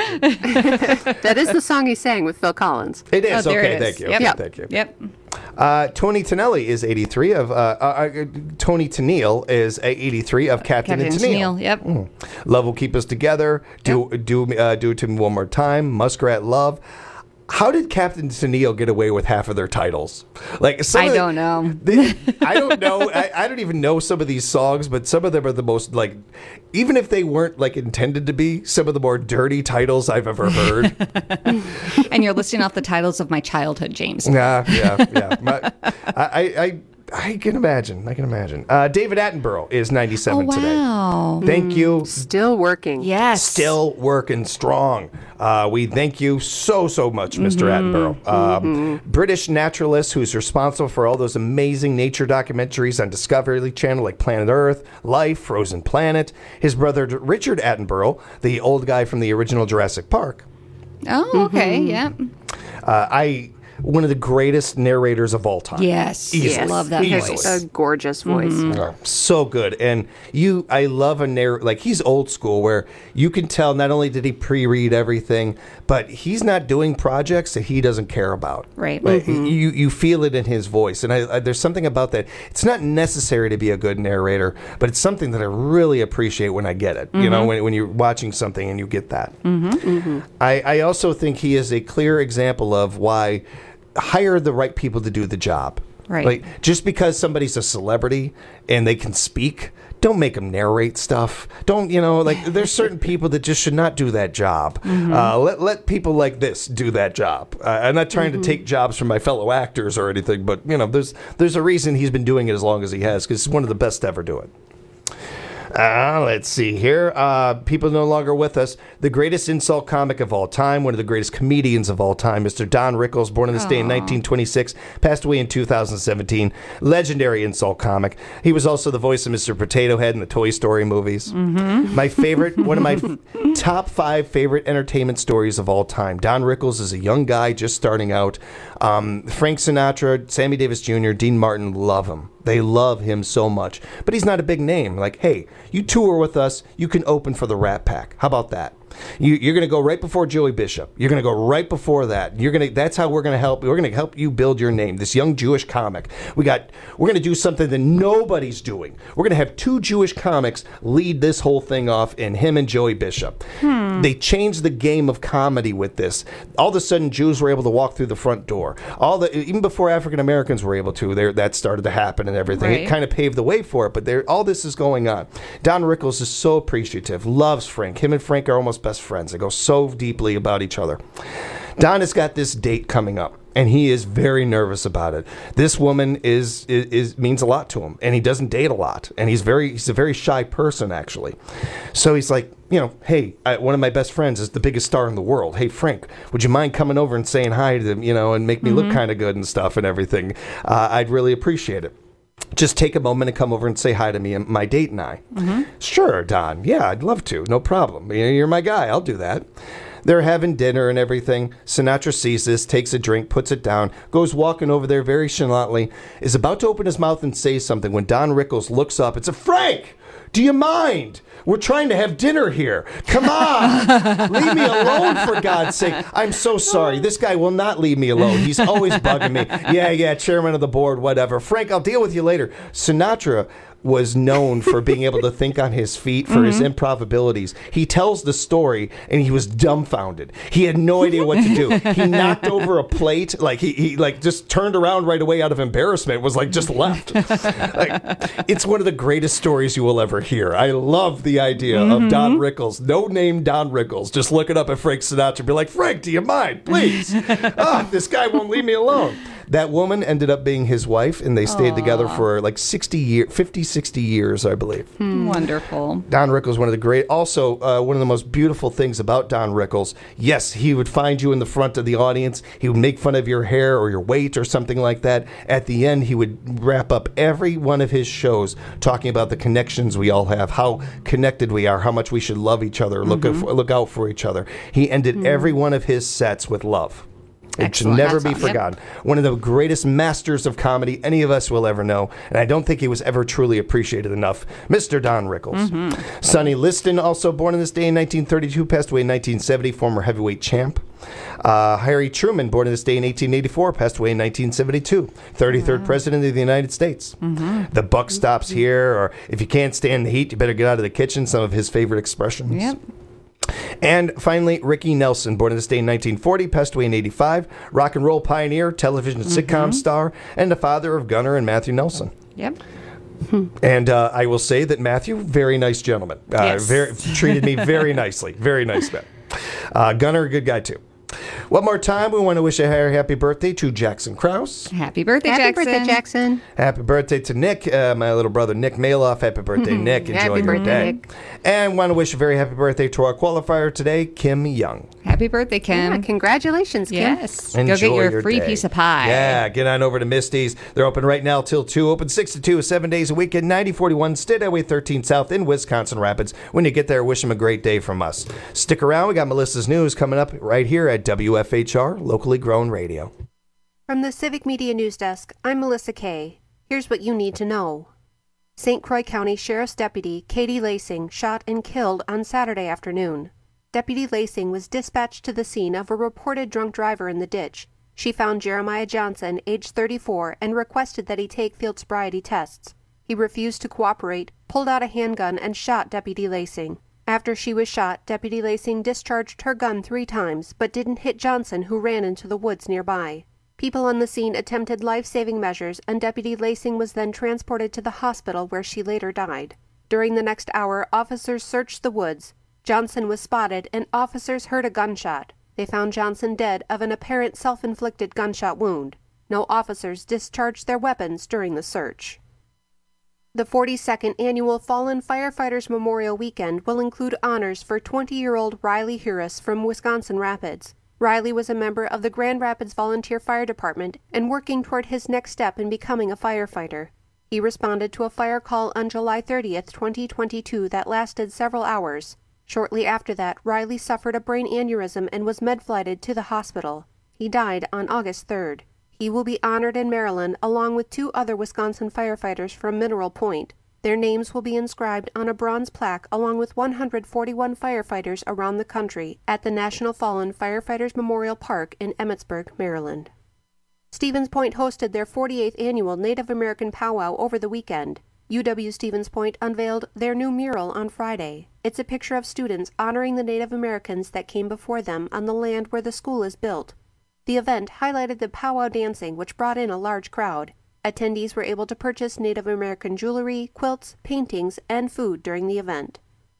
That is the song he sang with Phil Collins. It is. Oh, there okay, it is. thank you. Yep. Okay, Yep. thank you. Yep. Uh, Tony Tonelli is eighty-three of, uh, uh, uh, Tony Tennille is eighty-three of Captain, Captain and Tennille. Tennille, yep. Mm. Love Will Keep Us Together. Do, do, uh, do It to Me One More Time. Muskrat Love. How did Captain Tennille get away with half of their titles? Like some I of the- don't know. they- I don't know. I, I don't even know some of these songs, but some of them are the most, like, even if they weren't, like, intended to be, some of the more dirty titles I've ever heard. And you're listing off the titles of my childhood, James. Yeah, yeah, yeah. My, I, I, I, I can imagine. I can imagine. Uh, David Attenborough is ninety-seven Oh, today. wow. Thank you. Still working. Yes. Still working strong. Uh, we thank you so, so much, Mister Mm-hmm. Attenborough. Um, British naturalist who's responsible for all those amazing nature documentaries on Discovery Channel like Planet Earth, Life, Frozen Planet. His brother Richard Attenborough, the old guy from the original Jurassic Park. Oh, okay. Yep. Uh, I one of the greatest narrators of all time. Yes. Easily. Yes. Love that He voice. has a gorgeous voice. Oh, so good. And you, I love a narr like he's old school where you can tell not only did he pre-read everything, but he's not doing projects that he doesn't care about. Right. Like, Mhm. You you feel it in his voice, and I, I, there's something about that. It's not necessary to be a good narrator, but it's something that I really appreciate when I get it. You know, Mhm. when when you're watching something and you get that. Mm-hmm. Mm-hmm. I, I also think he is a clear example of why hire the right people to do the job. Right. Like, just because somebody's a celebrity and they can speak, don't make them narrate stuff. Don't, you know, like, there's certain people that just should not do that job. Mhm. Uh, let, let people like this do that job. Uh, I'm not trying Mhm. to take jobs from my fellow actors or anything, but, you know, there's, there's a reason he's been doing it as long as he has, because he's one of the best to ever do it. Uh, let's see here. Uh, people no longer with us. The greatest insult comic of all time, one of the greatest comedians of all time, Mister Don Rickles, born on this day in Aw. nineteen twenty-six, passed away in two thousand seventeen. Legendary insult comic. He was also the voice of Mister Potato Head in the Toy Story movies. Mhm. My favorite, one of my f- top five favorite entertainment stories of all time. Don Rickles is a young guy just starting out. Um, Frank Sinatra, Sammy Davis Junior, Dean Martin love him. They love him so much. But he's not a big name. Like, hey, you tour with us, you can open for the Rat Pack. How about that? You, you're going to go right before Joey Bishop. You're going to go right before that. You're going to. That's how we're going to help. We're going to help you build your name. This young Jewish comic. We got. We're going to do something that nobody's doing. We're going to have two Jewish comics lead this whole thing off, in him and Joey Bishop. Hmm. They changed the game of comedy with this. All of a sudden, Jews were able to walk through the front door. All the even before African Americans were able to, there that started to happen and everything. Right. It kind of paved the way for it. But there, all this is going on. Don Rickles is so appreciative. Loves Frank. Him and Frank are almost best friends. They go so deeply about each other. Don has got this date coming up, and he is very nervous about it. This woman is, is is means a lot to him, and he doesn't date a lot, and he's very he's a very shy person actually. So he's like, you know, hey, I, one of my best friends is the biggest star in the world. Hey, Frank, would you mind coming over and saying hi to them, you know, and make me look Mhm. kind of good and stuff and everything? Uh, I'd really appreciate it. Just take a moment and come over and say hi to me and my date and I. Mhm. Sure, Don. Yeah, I'd love to. No problem. You know, You're my guy. I'll do that. They're having dinner and everything. Sinatra sees this, takes a drink, puts it down, goes walking over there very chalantly, is about to open his mouth and say something when Don Rickles looks up. It's a Frank! Do you mind? We're trying to have dinner here. Come on. Leave me alone, for God's sake. I'm so sorry. This guy will not leave me alone. He's always bugging me. Yeah, yeah, chairman of the board, whatever. Frank, I'll deal with you later. Sinatra was known for being able to think on his feet, for his Mhm. improv abilities. He tells the story, and he was dumbfounded. He had no idea what to do. He knocked over a plate, like he, he like just turned around right away out of embarrassment, was like just left. Like, it's one of the greatest stories you will ever hear. I love the idea Mhm. of Don Rickles, no name Don Rickles, just looking up at Frank Sinatra and be like, Frank, do you mind, please? Ah, this guy won't leave me alone. That woman ended up being his wife, and they stayed Aww. together for like sixty years, fifty, sixty years, I believe. Hmm. Wonderful. Don Rickles, one of the great, also uh, one of the most beautiful things about Don Rickles. Yes, he would find you in the front of the audience. He would make fun of your hair or your weight or something like that. At the end, he would wrap up every one of his shows talking about the connections we all have, how connected we are, how much we should love each other, look, Mm-hmm. af- look out for each other. He ended Mm. every one of his sets with love. It Excellent. should never That's be awesome. forgotten. One of the greatest masters of comedy any of us will ever know, and I don't think he was ever truly appreciated enough. Mister Don Rickles. Mm-hmm. Sonny Liston, also born in this day in nineteen thirty-two, passed away in nineteen seventy, former heavyweight champ. Uh, Harry Truman, born in this day in eighteen eighty-four, passed away in nineteen seventy-two, thirty-third president of the United States. Mm-hmm. The buck stops here, or if you can't stand the heat, you better get out of the kitchen, some of his favorite expressions. Yep. And finally, Ricky Nelson, born in this day in nineteen forty, passed away in eighty-five, rock and roll pioneer, television Mm-hmm. sitcom star, and the father of Gunnar and Matthew Nelson. Yep. And uh, I will say that Matthew, very nice gentleman. Uh, Yes. very, treated me very nicely. Very nice man. Uh, Gunnar, a good guy too. One more time, we want to wish a very happy birthday to Jackson Krause. Happy birthday, Happy Jackson. birthday, Jackson. Happy birthday to Nick, uh, my little brother Nick Maloff. Happy birthday, Nick. Enjoy Happy your birthday, day. Nick. And want to wish a very happy birthday to our qualifier today, Kim Young. Happy birthday, Kim. Yeah, congratulations, Kim. Yes. Enjoy Go get your, your free day. piece of pie. Yeah, get on over to Misty's. They're open right now till two. Open six to two, seven days a week at ninety forty-one State Highway thirteen South in Wisconsin Rapids. When you get there, wish them a great day from us. Stick around. We got Melissa's News coming up right here at W F H R, locally grown radio. From the Civic Media News Desk, I'm Melissa Kay. Here's what you need to know. Saint Croix County Sheriff's Deputy Katie Lacing shot and killed on Saturday afternoon. Deputy Lacing was dispatched to the scene of a reported drunk driver in the ditch. She found Jeremiah Johnson, age thirty-four, and requested that he take field sobriety tests. He refused to cooperate, pulled out a handgun, and shot Deputy Lacing. After she was shot, Deputy Lacing discharged her gun three times, but didn't hit Johnson, who ran into the woods nearby. People on the scene attempted life-saving measures, and Deputy Lacing was then transported to the hospital where she later died. During the next hour, officers searched the woods. Johnson was spotted, and officers heard a gunshot. They found Johnson dead of an apparent self-inflicted gunshot wound. No officers discharged their weapons during the search. The forty-second Annual Fallen Firefighters Memorial Weekend will include honors for twenty-year-old Riley Harris from Wisconsin Rapids. Riley was a member of the Grand Rapids Volunteer Fire Department and working toward his next step in becoming a firefighter. He responded to a fire call on July thirtieth, twenty twenty-two that lasted several hours. Shortly after that, Riley suffered a brain aneurysm and was med-flighted to the hospital. He died on August third. He will be honored in Maryland along with two other Wisconsin firefighters from Mineral Point. Their names will be inscribed on a bronze plaque along with one hundred forty-one firefighters around the country at the National Fallen Firefighters Memorial Park in Emmitsburg, Maryland. Stevens Point hosted their forty-eighth annual Native American powwow over the weekend. U W Stevens Point unveiled their new mural on Friday. It's a picture of students honoring the Native Americans that came before them on the land where the school is built. The event highlighted the powwow dancing, which brought in a large crowd. Attendees were able to purchase Native American jewelry, quilts, paintings, and food during the event.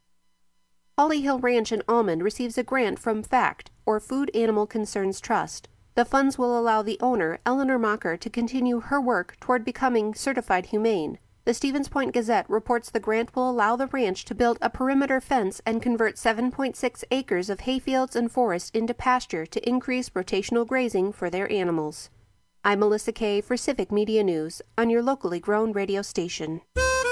Holly Hill Ranch in Almond receives a grant from FACT, or Food Animal Concerns Trust. The funds will allow the owner, Eleanor Mocker, to continue her work toward becoming certified humane. The Stevens Point Gazette reports the grant will allow the ranch to build a perimeter fence and convert seven point six acres of hayfields and forest into pasture to increase rotational grazing for their animals. I'm Melissa Kay for Civic Media News on your locally grown radio station.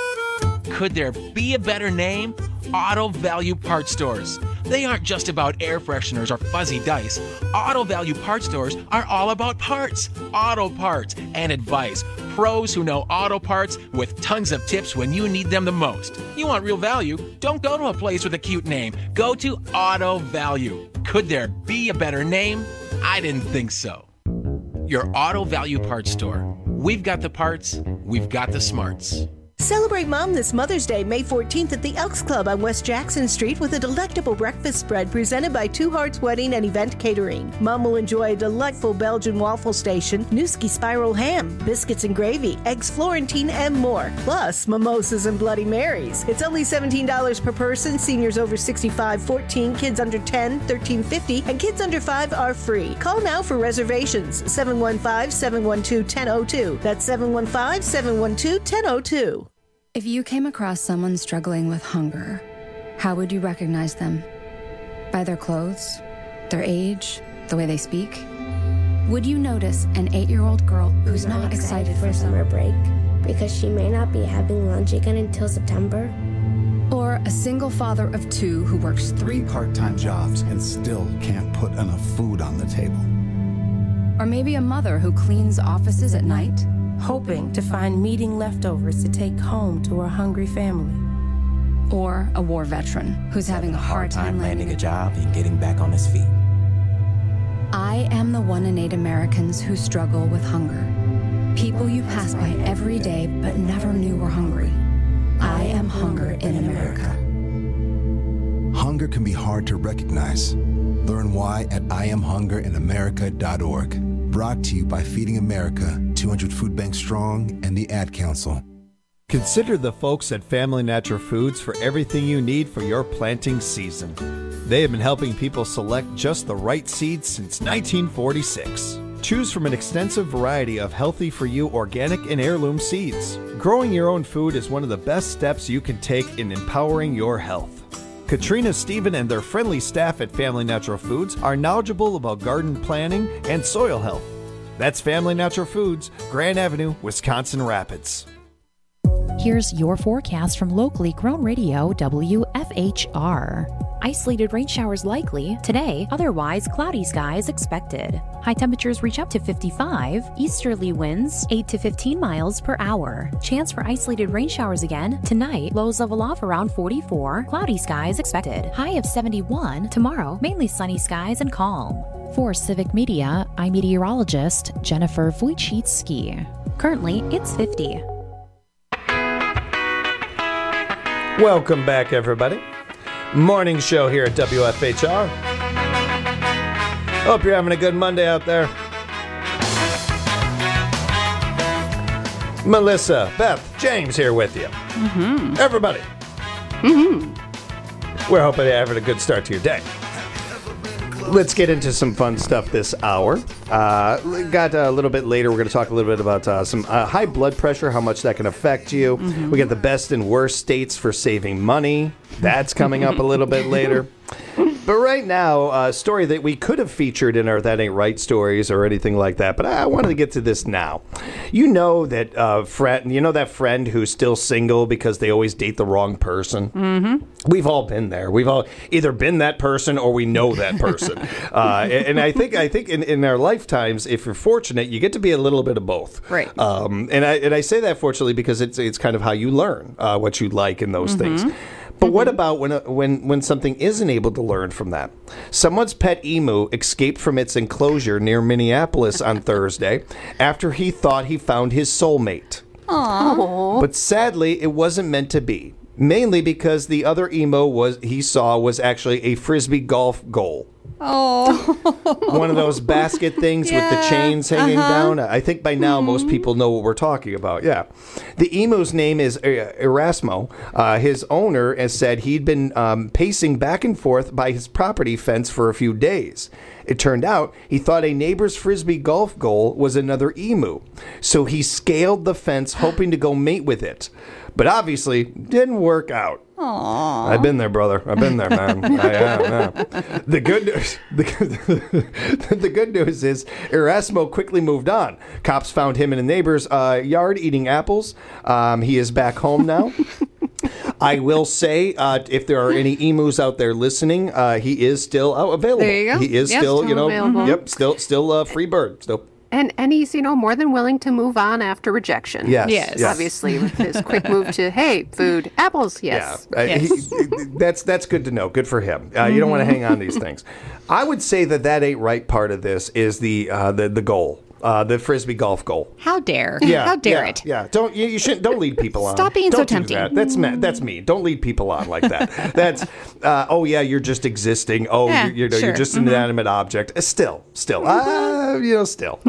Could there be a better name? Auto Value Parts Stores. They aren't just about air fresheners or fuzzy dice. Auto Value Parts Stores are all about parts, auto parts, and advice. Pros who know auto parts with tons of tips when you need them the most. You want real value? Don't go to a place with a cute name. Go to Auto Value. Could there be a better name? I didn't think so. Your Auto Value Parts Store. We've got the parts, we've got the smarts. Celebrate Mom this Mother's Day, May fourteenth at the Elks Club on West Jackson Street with a delectable breakfast spread presented by Two Hearts Wedding and Event Catering. Mom will enjoy a delightful Belgian waffle station, Newski spiral ham, biscuits and gravy, eggs Florentine, and more. Plus, mimosas and Bloody Marys. It's only seventeen dollars per person. Seniors over sixty-five, fourteen, kids under ten, thirteen fifty, and kids under five are free. Call now for reservations. seven one five, seven one two, one zero zero two. That's seven one five, seven one two, one zero zero two. If you came across someone struggling with hunger, how would you recognize them? By their clothes, their age, the way they speak? Would you notice an eight-year-old girl who's not, not excited, excited for summer break because she may not be having lunch again until September? Or a single father of two who works three part-time jobs and still can't put enough food on the table? Or maybe a mother who cleans offices at night, hoping to find meeting leftovers to take home to her hungry family. Or a war veteran who's having a hard time landing a job and getting back on his feet. I am the one in eight Americans who struggle with hunger. People you pass by every day but never knew were hungry. I am hunger in America. Hunger can be hard to recognize. Learn why at I am hunger in america dot org. Brought to you by Feeding America, two hundred Food Banks Strong, and the Ad Council. Consider the folks at Family Natural Foods for everything you need for your planting season. They have been helping people select just the right seeds since nineteen forty-six. Choose from an extensive variety of healthy-for-you organic and heirloom seeds. Growing your own food is one of the best steps you can take in empowering your health. Katrina, Stephen, and their friendly staff at Family Natural Foods are knowledgeable about garden planning and soil health. That's Family Natural Foods, Grand Avenue, Wisconsin Rapids. Here's your forecast from locally grown radio W F H R. Isolated rain showers likely today, otherwise cloudy skies expected. High temperatures reach up to fifty-five, easterly winds eight to fifteen miles per hour. Chance for isolated rain showers again tonight, lows level off around forty-four, cloudy skies expected. High of seventy-one, tomorrow mainly sunny skies and calm. For Civic Media, I'm meteorologist Jennifer Wojcicki. Currently, it's fifty. Welcome back, everybody. Morning show here at W F H R. Hope you're having a good Monday out there. Melissa, Beth, James here with you. Mm-hmm. Everybody. Mm-hmm. We're hoping you're having a good start to your day. Let's get into some fun stuff this hour. Uh, got uh, a little bit later, we're going to talk a little bit about uh, some uh, high blood pressure, how much that can affect you. Mm-hmm. We got the best and worst states for saving money. That's coming up a little bit later. But right now, a story that we could have featured in our That Ain't Right stories or anything like that, but I wanted to get to this now. You know that uh, friend, you know that friend who's still single because they always date the wrong person? Mm-hmm. We've all been there. We've all either been that person or we know that person. uh, and, and I think I think in, in our lifetimes, if you're fortunate, you get to be a little bit of both. Right. Um, and I and I say that fortunately because it's it's kind of how you learn uh, what you like in those mm-hmm. things. But mm-hmm. what about when when when something isn't able to learn from that? Someone's pet emu escaped from its enclosure near Minneapolis on Thursday after he thought he found his soulmate. Aww. But sadly, it wasn't meant to be. Mainly because the other emo was he saw was actually a frisbee golf goal. Oh. One of those basket things yeah. with the chains hanging uh-huh. down. I think by now mm-hmm. most people know what we're talking about. Yeah. The emu's name is Erasmo. Uh, his owner has said he'd been um, pacing back and forth by his property fence for a few days. It turned out he thought a neighbor's frisbee golf goal was another emu. So he scaled the fence hoping to go mate with it. But obviously didn't work out. Aww. I've been there, brother. I've been there, man. I am, yeah. The good news, the, the good news is Erasmo quickly moved on. Cops found him in a neighbor's uh, yard eating apples. Um, he is back home now. I will say, uh, if there are any emus out there listening, uh, he is still uh, available. There you go. He is yep, still, still you know, available. yep, still, still a uh, free bird, still. And and he's, you know, more than willing to move on after rejection. Yes. Yes. yes. Obviously, with his quick move to, hey, food, apples, yes. Yeah. Uh, yes. he, that's that's good to know. Good for him. Uh, mm-hmm. You don't want to hang on these things. I would say that that ain't right part of this is the uh, the, the goal. uh, the frisbee golf goal. How dare? Yeah, How dare yeah, it? Yeah, don't you, you shouldn't don't lead people on. Stop being don't so do tempting. That. That's me. That's me. Don't lead people on like that. That's uh, oh yeah, you're just existing. Oh, Yeah, you, you know, sure. you're just an Mhm. inanimate object. Uh, Still, still, uh, you know, still.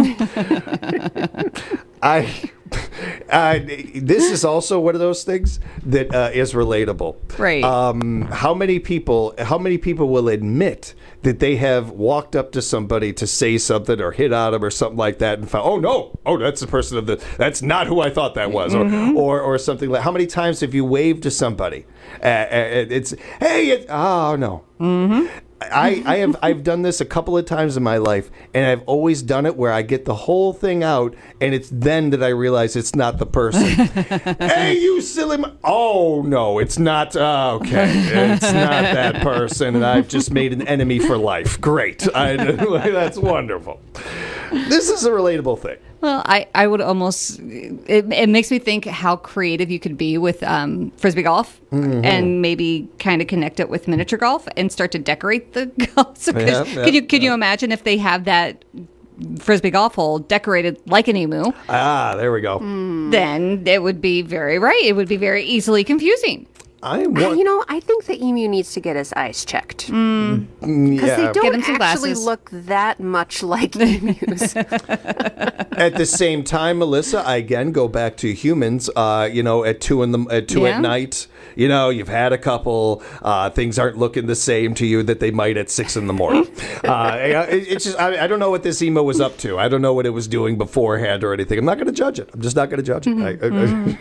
I. Uh, this is also one of those things that uh, is relatable. Right. Um, how many people? How many people will admit that they have walked up to somebody to say something or hit on them or something like that and found, oh no, oh that's the person of the. That's not who I thought that was, Mhm. or, or or something like. How many times have you waved to somebody? Uh, uh, it's hey, it, oh no. Mm-hmm. I, I have I've done this a couple of times in my life, and I've always done it where I get the whole thing out, and it's then that I realize it's not the person. Hey, you silly! M- oh no, it's not. Uh, okay, it's not that person, and I've just made an enemy for life. Great, I, that's wonderful. This is a relatable thing. Well, I, I would almost, it, it makes me think how creative you could be with um, frisbee golf Mhm. and maybe kind of connect it with miniature golf and start to decorate the golf. So could, Yeah, yeah, could you could you imagine if they have that frisbee golf hole decorated like an emu? Ah, there we go. Then it would be very right. It would be very easily confusing. I Uh, you know, I think the emu needs to get his eyes checked. Because Mm, yeah. they Get don't him some actually glasses. look that much like emus. At the same time, Melissa, I again go back to humans. Uh, you know, at two in the at two Yeah. at night. You know, you've had a couple. Uh, things aren't looking the same to you that they might at six in the morning. uh, it, it's just I, I don't know what this emo was up to. I don't know what it was doing beforehand or anything. I'm not going to judge it. I'm just not going to judge it. I, I, I,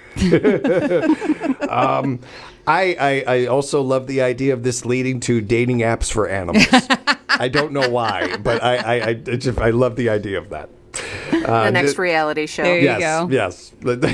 um, I, I I also love the idea of this leading to dating apps for animals. I don't know why, but I I, I, it just, I love the idea of that. Uh, the next ju- reality show. There you yes, go. Yes.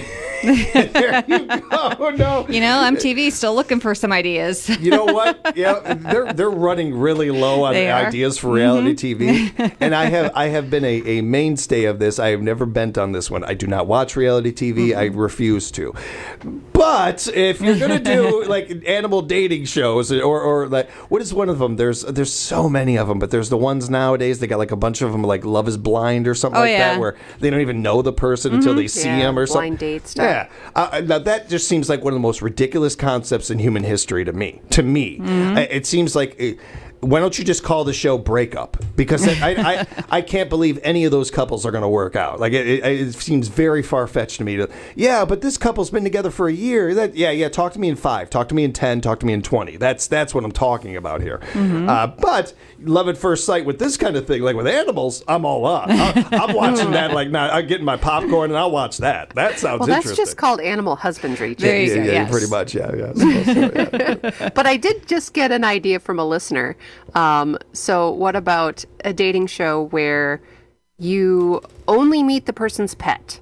There you go. Oh no. You know, M T V still looking for some ideas. You know what? Yeah, they're they're running really low on They are. ideas for reality Mhm. T V, and I have I have been a, a mainstay of this. I have never bent on this one. I do not watch reality T V. I refuse to. But if you're gonna do like animal dating shows, or or like what is one of them? There's there's so many of them, but there's the ones nowadays. They got like a bunch of them, like Love Is Blind or something Oh, like yeah. that, where they don't even know the person until they see Yeah, him or something. blind date stuff. Yeah, uh, now that just seems like one of the most ridiculous concepts in human history to me. To me, Uh, it seems like. uh why don't you just call the show Breakup? Because I I, I can't believe any of those couples are going to work out. Like it, it, it seems very far fetched to me. To yeah, but this couple's been together for a year. That yeah yeah. Talk to me in five. Talk to me in ten. Talk to me in twenty. That's that's what I'm talking about here. Uh, but love at first sight with this kind of thing, like with animals, I'm all up. I'm, I'm watching that. Like now, I'm getting my popcorn and I'll watch that. That sounds Well, that's interesting. just called animal husbandry. Too. There you yeah, go, yeah, yes. pretty much. Yeah, yeah. So, so, yeah. But I did just get an idea from a listener. Um, so, what about a dating show where you only meet the person's pet?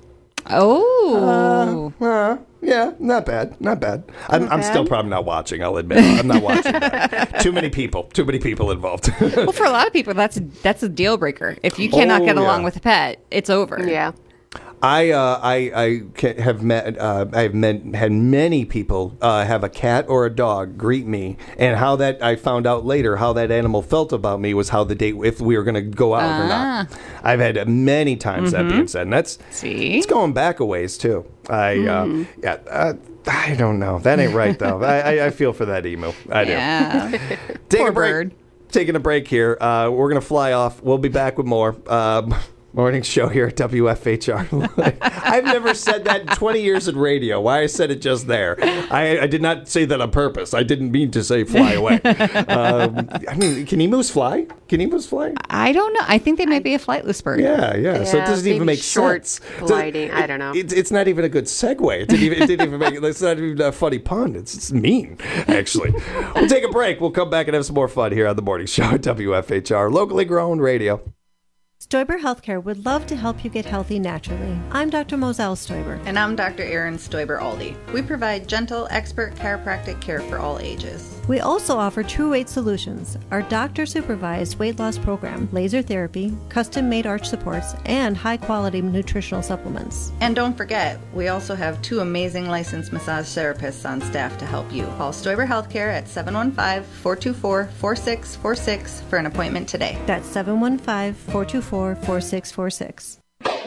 Oh. Uh, uh, yeah, not bad, not bad. I'm, Not I'm still bad? probably not watching. I'll admit, I'm not watching that. Too many people, too many people involved. Well, for a lot of people, that's that's a deal breaker. If you cannot Oh, get along yeah. with a pet, it's over. Yeah. I uh, I I ca- have met uh, I've met had many people uh, have a cat or a dog greet me, and how that I found out later how that animal felt about me was how the date if we were going to go out or not. I've had many times that being said, and that's See? it's going back a ways too. I uh, yeah. Uh, I don't know. That ain't right though. I, I, I feel for that emu. I do. Yeah. Take Poor a break. bird. Taking a break here. Uh, we're gonna fly off. We'll be back with more. Um, Morning show here at W F H R. I've never said that in twenty years in radio. Why I said it just there. I, I did not say that on purpose. I didn't mean to say fly away. um, I mean, can emus fly? Can emus fly? I don't know. I think they might be a flightless bird. Yeah, yeah. so it Yeah, doesn't even maybe make short sense. gliding. So I don't know. It, it's not even a good segue. It didn't even, it didn't even make it's not even a funny pun. It's, it's mean, actually. We'll take a break. We'll come back and have some more fun here on the morning show at W F H R, locally grown radio. Stoiber Healthcare would love to help you get healthy naturally. I'm Doctor Moselle Stoiber. And I'm Doctor Erin Stoiber-Aldi. We provide gentle, expert chiropractic care for all ages. We also offer True Weight Solutions, our doctor-supervised weight loss program, laser therapy, custom-made arch supports, and high-quality nutritional supplements. And don't forget, we also have two amazing licensed massage therapists on staff to help you. Call Stoiber Healthcare at seven one five, four two four, four six four six for an appointment today. That's seven one five, four two four, four six four six.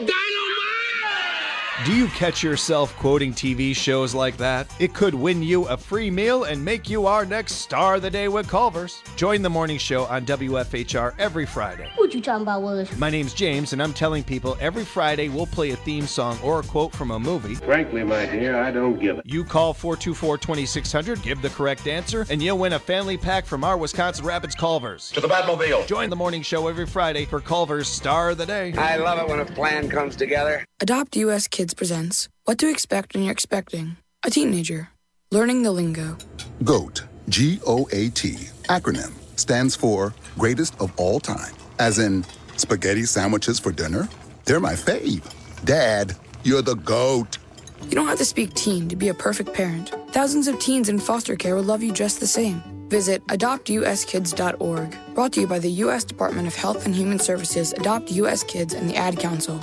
Do you catch yourself quoting T V shows like that? It could win you a free meal and make you our next star of the day with Culver's. Join the morning show on W F H R every Friday. What you talking about, Willis? My name's James, and I'm telling people every Friday we'll play a theme song or a quote from a movie. Frankly, my dear, I don't give it. You call four two four, two six zero zero, give the correct answer, and you'll win a family pack from our Wisconsin Rapids Culver's. To the Batmobile. Join the morning show every Friday for Culver's Star of the Day. I love it when a plan comes together. Adopt U S Kids presents What to Expect When You're Expecting a Teenager. Learning the lingo. GOAT, G O A T, acronym, stands for Greatest of All Time. As in, spaghetti sandwiches for dinner? They're my fave. Dad, you're the GOAT. You don't have to speak teen to be a perfect parent. Thousands of teens in foster care will love you just the same. Visit adopt u s kids dot org. Brought to you by the U S Department of Health and Human Services, Adopt U S Kids, and the Ad Council.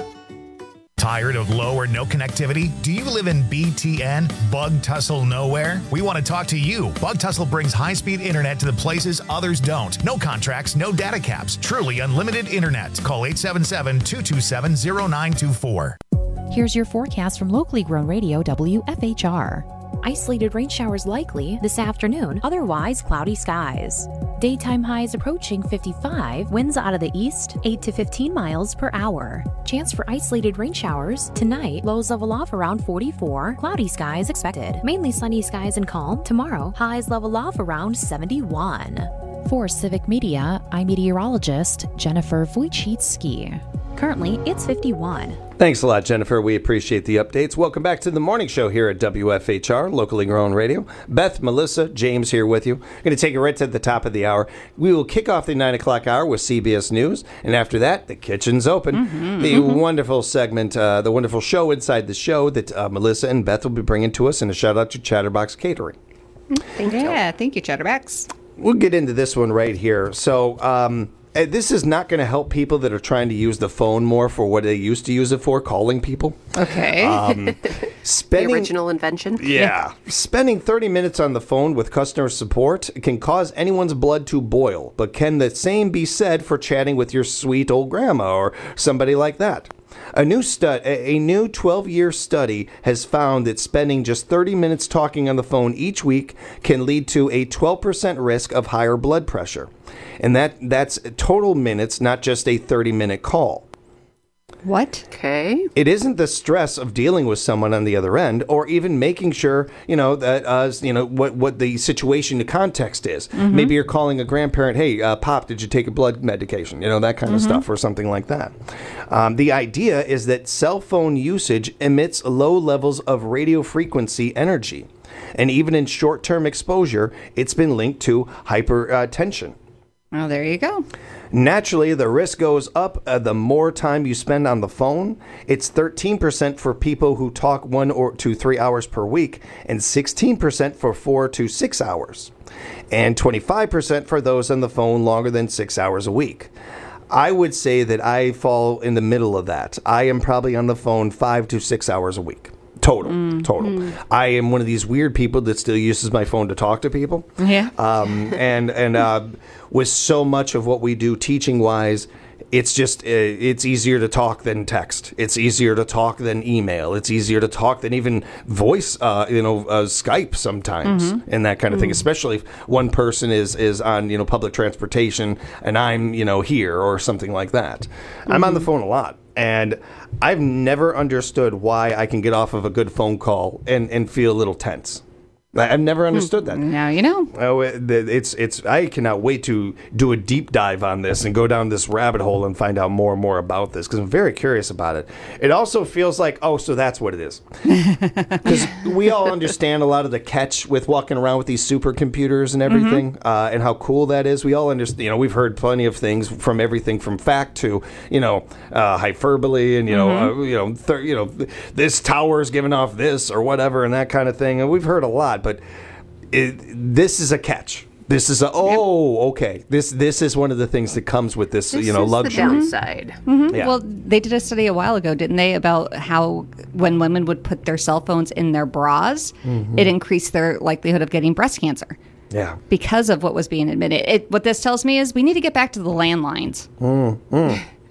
Tired of low or no connectivity? Do you live in B T N, Bug Tussle Nowhere? We want to talk to you. Bug Tussle brings high-speed internet to the places others don't. No contracts, no data caps. Truly unlimited internet. Call eight seven seven, two two seven, zero nine two four. Here's your forecast from locally grown radio W F H R. Isolated rain showers likely this afternoon, otherwise cloudy skies. Daytime highs approaching fifty-five, winds out of the east, eight to fifteen miles per hour. Chance for isolated rain showers tonight, lows level off around forty-four, cloudy skies expected. Mainly sunny skies and calm. Tomorrow, highs level off around seventy-one. For Civic Media, I'm meteorologist Jennifer Wojcicki. Currently, it's fifty-one. Thanks a lot, Jennifer. We appreciate the updates. Welcome back to the morning show here at W F H R, locally grown radio. Beth, Melissa, James here with you. Going to take it right to the top of the hour. We will kick off the nine o'clock hour with C B S News, and after that, the kitchen's open. Mm-hmm. The mm-hmm. wonderful segment, uh, the wonderful show inside the show that uh, Melissa and Beth will be bringing to us, and a shout out to Chatterbox Catering. Thank you. Yeah, thank you, Chatterbox. We'll get into this one right here. So, um... this is not going to help people that are trying to use the phone more for what they used to use it for, calling people. Okay. Um, spending, the original invention. Yeah. Spending thirty minutes on the phone with customer support can cause anyone's blood to boil. But can the same be said for chatting with your sweet old grandma or somebody like that? A new stu- a new twelve-year study has found that spending just thirty minutes talking on the phone each week can lead to a twelve percent risk of higher blood pressure. And that that's total minutes, not just a thirty-minute call. What? Okay. It isn't the stress of dealing with someone on the other end, or even making sure, you know, that, uh, you know, what, what the situation, the context is. Mm-hmm. Maybe you're calling a grandparent, hey, uh, Pop, did you take a blood medication? You know, that kind of mm-hmm. stuff, or something like that. Um, the idea is that cell phone usage emits low levels of radio frequency energy. And even in short-term exposure, it's been linked to hypertension. Oh, there you go. Naturally, the risk goes up uh, the more time you spend on the phone. It's thirteen percent for people who talk one or to three hours per week, and sixteen percent for four to six hours, and twenty-five percent for those on the phone longer than six hours a week. I would say that I fall in the middle of that. I am probably on the phone five to six hours a week. Total, mm, total. Mm. I am one of these weird people that still uses my phone to talk to people. Yeah. Um, and and uh, with so much of what we do teaching-wise, it's just, uh, it's easier to talk than text. It's easier to talk than email. It's easier to talk than even voice, uh, you know, uh, Skype sometimes, mm-hmm. and that kind of mm. thing, especially if one person is, is on, you know, public transportation and I'm, you know, here or something like that. Mm-hmm. I'm on the phone a lot. And I've never understood why I can get off of a good phone call and, and feel a little tense. I've never understood that. Now you know. Oh, it's it's. I cannot wait to do a deep dive on this and go down this rabbit hole and find out more and more about this because I'm very curious about it. It also feels like, oh, so that's what it is. Because we all understand a lot of the catch with walking around with these supercomputers and everything, mm-hmm. uh, and how cool that is. We all understand. You know, we've heard plenty of things from everything from fact to you know uh, hyperbole and you know mm-hmm. uh, you know th- you know this tower is giving off this or whatever and that kind of thing. And we've heard a lot. But it, this is a catch. This is a oh yep. okay. This this is one of the things that comes with this, this you know is luxury. The downside. Mm-hmm. Yeah. Well, they did a study a while ago, didn't they, about how when women would put their cell phones in their bras, mm-hmm. it increased their likelihood of getting breast cancer. Yeah. Because of what was being admitted. It, what this tells me is we need to get back to the landlines. Mm, mm.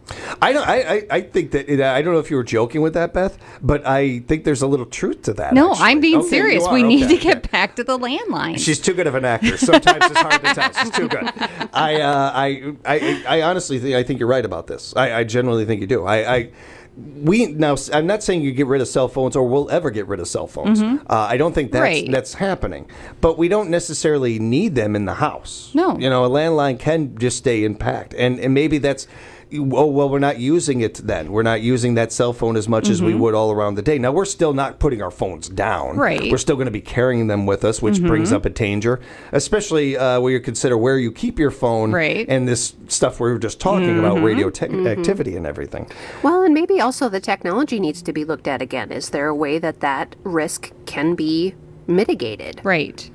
I don't. I, I, I think that I don't know if you were joking with that, Beth, but I think there's a little truth to that. No, actually. I'm being Okay, serious. you are. We Okay, need to okay. get back to the landline. She's too good of an actor. Sometimes it's hard to tell. She's too good. I, uh, I, I, I honestly think I think you're right about this. I, I genuinely think you do. I, I, we now. I'm not saying you get rid of cell phones or we'll ever get rid of cell phones. Mhm. Uh, I don't think that's Right. that's happening. But we don't necessarily need them in the house. No. You know, a landline can just stay intact, and and maybe that's. Oh, well, we're not using it then. We're not using that cell phone as much as we Mhm. would all around the day. Now, we're still not putting our phones down. Right. We're still going to be carrying them with us, which Mhm. brings up a danger, especially uh, where you consider where you keep your phone Right. and this stuff we were just talking about, Mhm. radio te- Mhm. activity and everything. Well, and maybe also the technology needs to be looked at again. Is there a way that that risk can be mitigated? Right.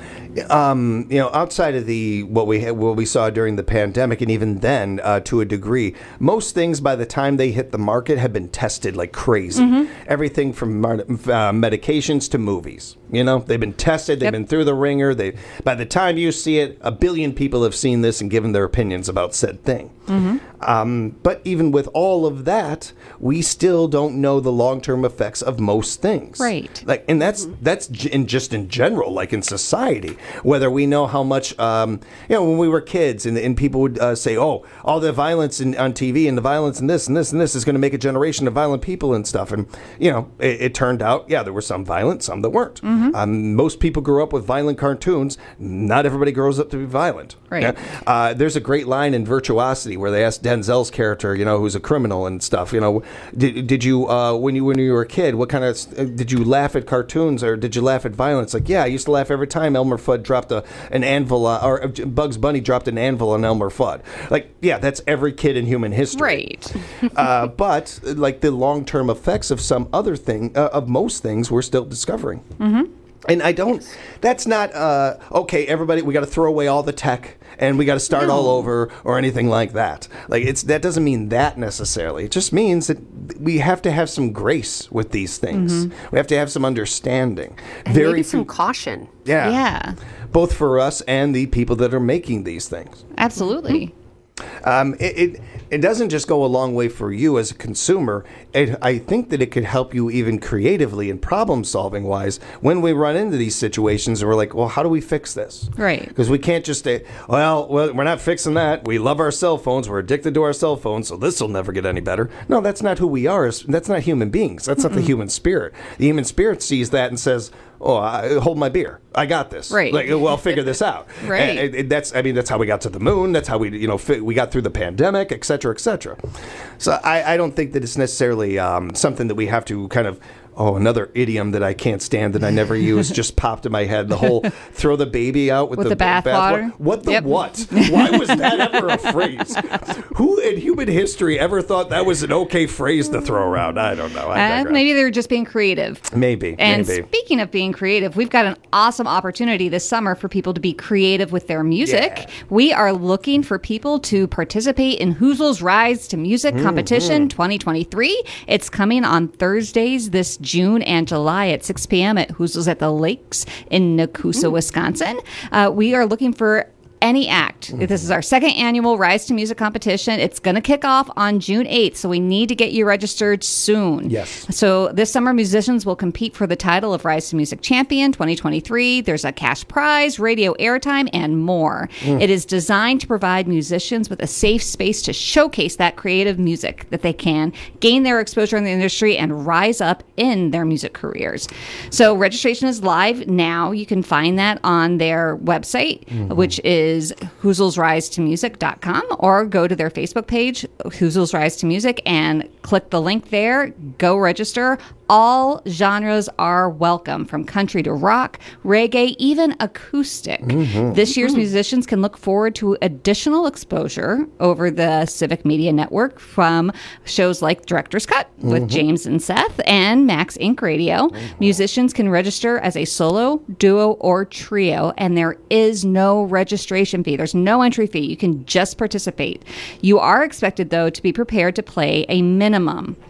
Um, you know, outside of the what we had, what we saw during the pandemic, and even then, uh, to a degree, most things by the time they hit the market have been tested like crazy. Mhm. Everything from mar- uh, medications to movies. You know, they've been tested. They've Yep. been through the ringer. They by the time you see it, a billion people have seen this and given their opinions about said thing. Mhm. Um, but even with all of that, we still don't know the long-term effects of most things. Right. Like, and that's that's j- in just in general, like in society. Whether we know how much, um, you know, when we were kids, and, and people would uh, say, "Oh, all the violence in, on T V and the violence and this and this and this is going to make a generation of violent people and stuff." And you know, it, it turned out, yeah, there were some violent, some that weren't. Mhm. Um, most people grew up with violent cartoons. Not everybody grows up to be violent. Right. Yeah? Uh, there's a great line in Virtuosity where they asked Denzel's character, you know, who's a criminal and stuff. You know, did, did you uh, when you when you were a kid, what kind of uh, did you laugh at cartoons or did you laugh at violence? Like, yeah, I used to laugh every time Elmer Fudd dropped a an anvil uh, or uh, Bugs Bunny dropped an anvil on Elmer Fudd. Like, yeah, that's every kid in human history. Right. uh, but like the long term effects of some other thing uh, of most things we're still discovering. Mm-hmm. And I don't, that's not, uh, okay, everybody, we got to throw away all the tech and we got to start all over or anything like that. Like, it's, that doesn't mean that necessarily. It just means that we have to have some grace with these things. Mhm. We have to have some understanding. And maybe some caution. Yeah. Yeah. Both for us and the people that are making these things. Absolutely. Um, it, it it doesn't just go a long way for you as a consumer. It, I think that it could help you even creatively and problem solving wise when we run into these situations and we're like, well, how do we fix this? Right. Because we can't just say, well, well, we're not fixing that. We love our cell phones. We're addicted to our cell phones, so this will never get any better. No, that's not who we are. as- That's not human beings. That's not the Mm-mm. human spirit. The human spirit sees that and says, oh, I, hold my beer. I got this. Right. Like, well, I'll figure this out. Right. And, and that's, I mean, that's how we got to the moon. That's how we, you know, fi- we got through the pandemic, et cetera, et cetera. So I, I don't think that it's necessarily um, something that we have to kind of, oh, another idiom that I can't stand that I never use just popped in my head. The whole throw the baby out with, With the, the bath water? What the Yep. what? Why was that ever a phrase? Who in human history ever thought that was an okay phrase to throw around? I don't know. I Uh, digress. maybe they're just being creative. Maybe. And maybe. speaking of being creative, we've got an awesome opportunity this summer for people to be creative with their music. Yeah. We are looking for people to participate in Hoozle's Rise to Music Mm-hmm. Competition twenty twenty-three. It's coming on Thursdays this June and July at six p.m. at Hoozle's at the Lakes in Nakusa, Wisconsin. Uh, we are looking for any act. Mm-hmm. This is our second annual Rise to Music competition. It's going to kick off on June eighth, so we need to get you registered soon. Yes. So this summer, musicians will compete for the title of Rise to Music Champion twenty twenty-three. There's a cash prize, radio airtime, and more. Mm. It is designed to provide musicians with a safe space to showcase that creative music that they can, gain their exposure in the industry, and rise up in their music careers. So registration is live now. You can find that on their website, Mhm. which is is hoozles rise to music dot com, or go to their Facebook page, Hoozles Rise to Music, and click the link there. Go register. All genres are welcome, from country to rock, reggae, even acoustic. Mhm. This year's Mhm. musicians can look forward to additional exposure over the Civic Media Network from shows like Director's Cut with Mhm. James and Seth and Max Inc Radio. Musicians can register as a solo, duo, or trio, and there is no registration fee. There's no entry fee. You can just participate. You are expected, though, to be prepared to play a minimum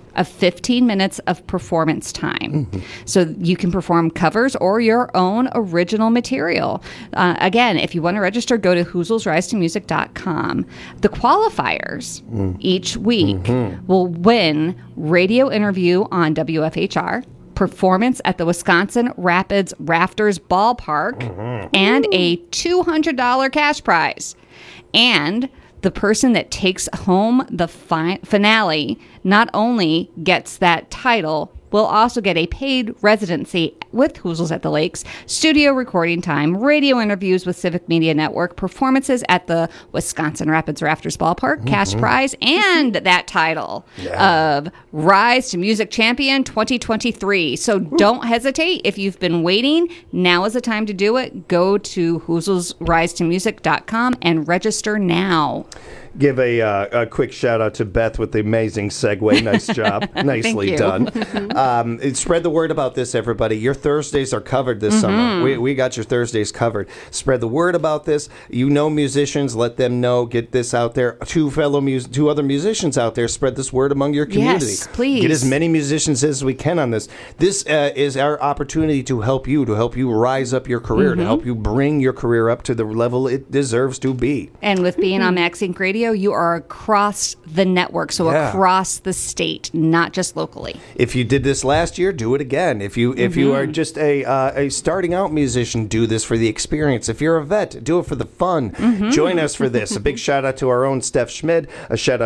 of fifteen minutes of performance time. Mm-hmm. So you can perform covers or your own original material. Uh, again, if you want to register, go to hoozles rise to music dot com. The qualifiers mm. each week mm-hmm. will win radio interview on W F H R, performance at the Wisconsin Rapids Rafters Ballpark, mm-hmm. and a two hundred dollars cash prize. And the person that takes home the fi- finale not only gets that title, will also get a paid residency with Hoozles at the Lakes, studio recording time, radio interviews with Civic Media Network, performances at the Wisconsin Rapids Rafters Ballpark, mm-hmm. cash prize, and that title yeah. of Rise to Music Champion twenty twenty-three. So Ooh. Don't hesitate. If you've been waiting, now is the time to do it. Go to hoozles rise to music dot com and register now. Give a, uh, a quick shout out to Beth with the amazing segue. Nice job. Nicely done. Um, spread the word about this, everybody. Your Thursdays are covered this mm-hmm. summer. We, we got your Thursdays covered. Spread the word about this. You know musicians. Let them know. Get this out there. Two fellow mus- two other musicians out there. Spread this word among your community. Yes, please. Get as many musicians as we can on this. This uh, is our opportunity to help you, to help you rise up your career, mm-hmm. to help you bring your career up to the level it deserves to be. And with being on Max Inc Radio, you are across the network, so yeah. across the state, not just locally. If you did this last year, do it again. If you if mm-hmm. you are just a uh, a starting out musician, do this for the experience. If you're a vet, do it for the fun. Mm-hmm. Join us for this. A big shout out to our own Steph Schmid. A shout out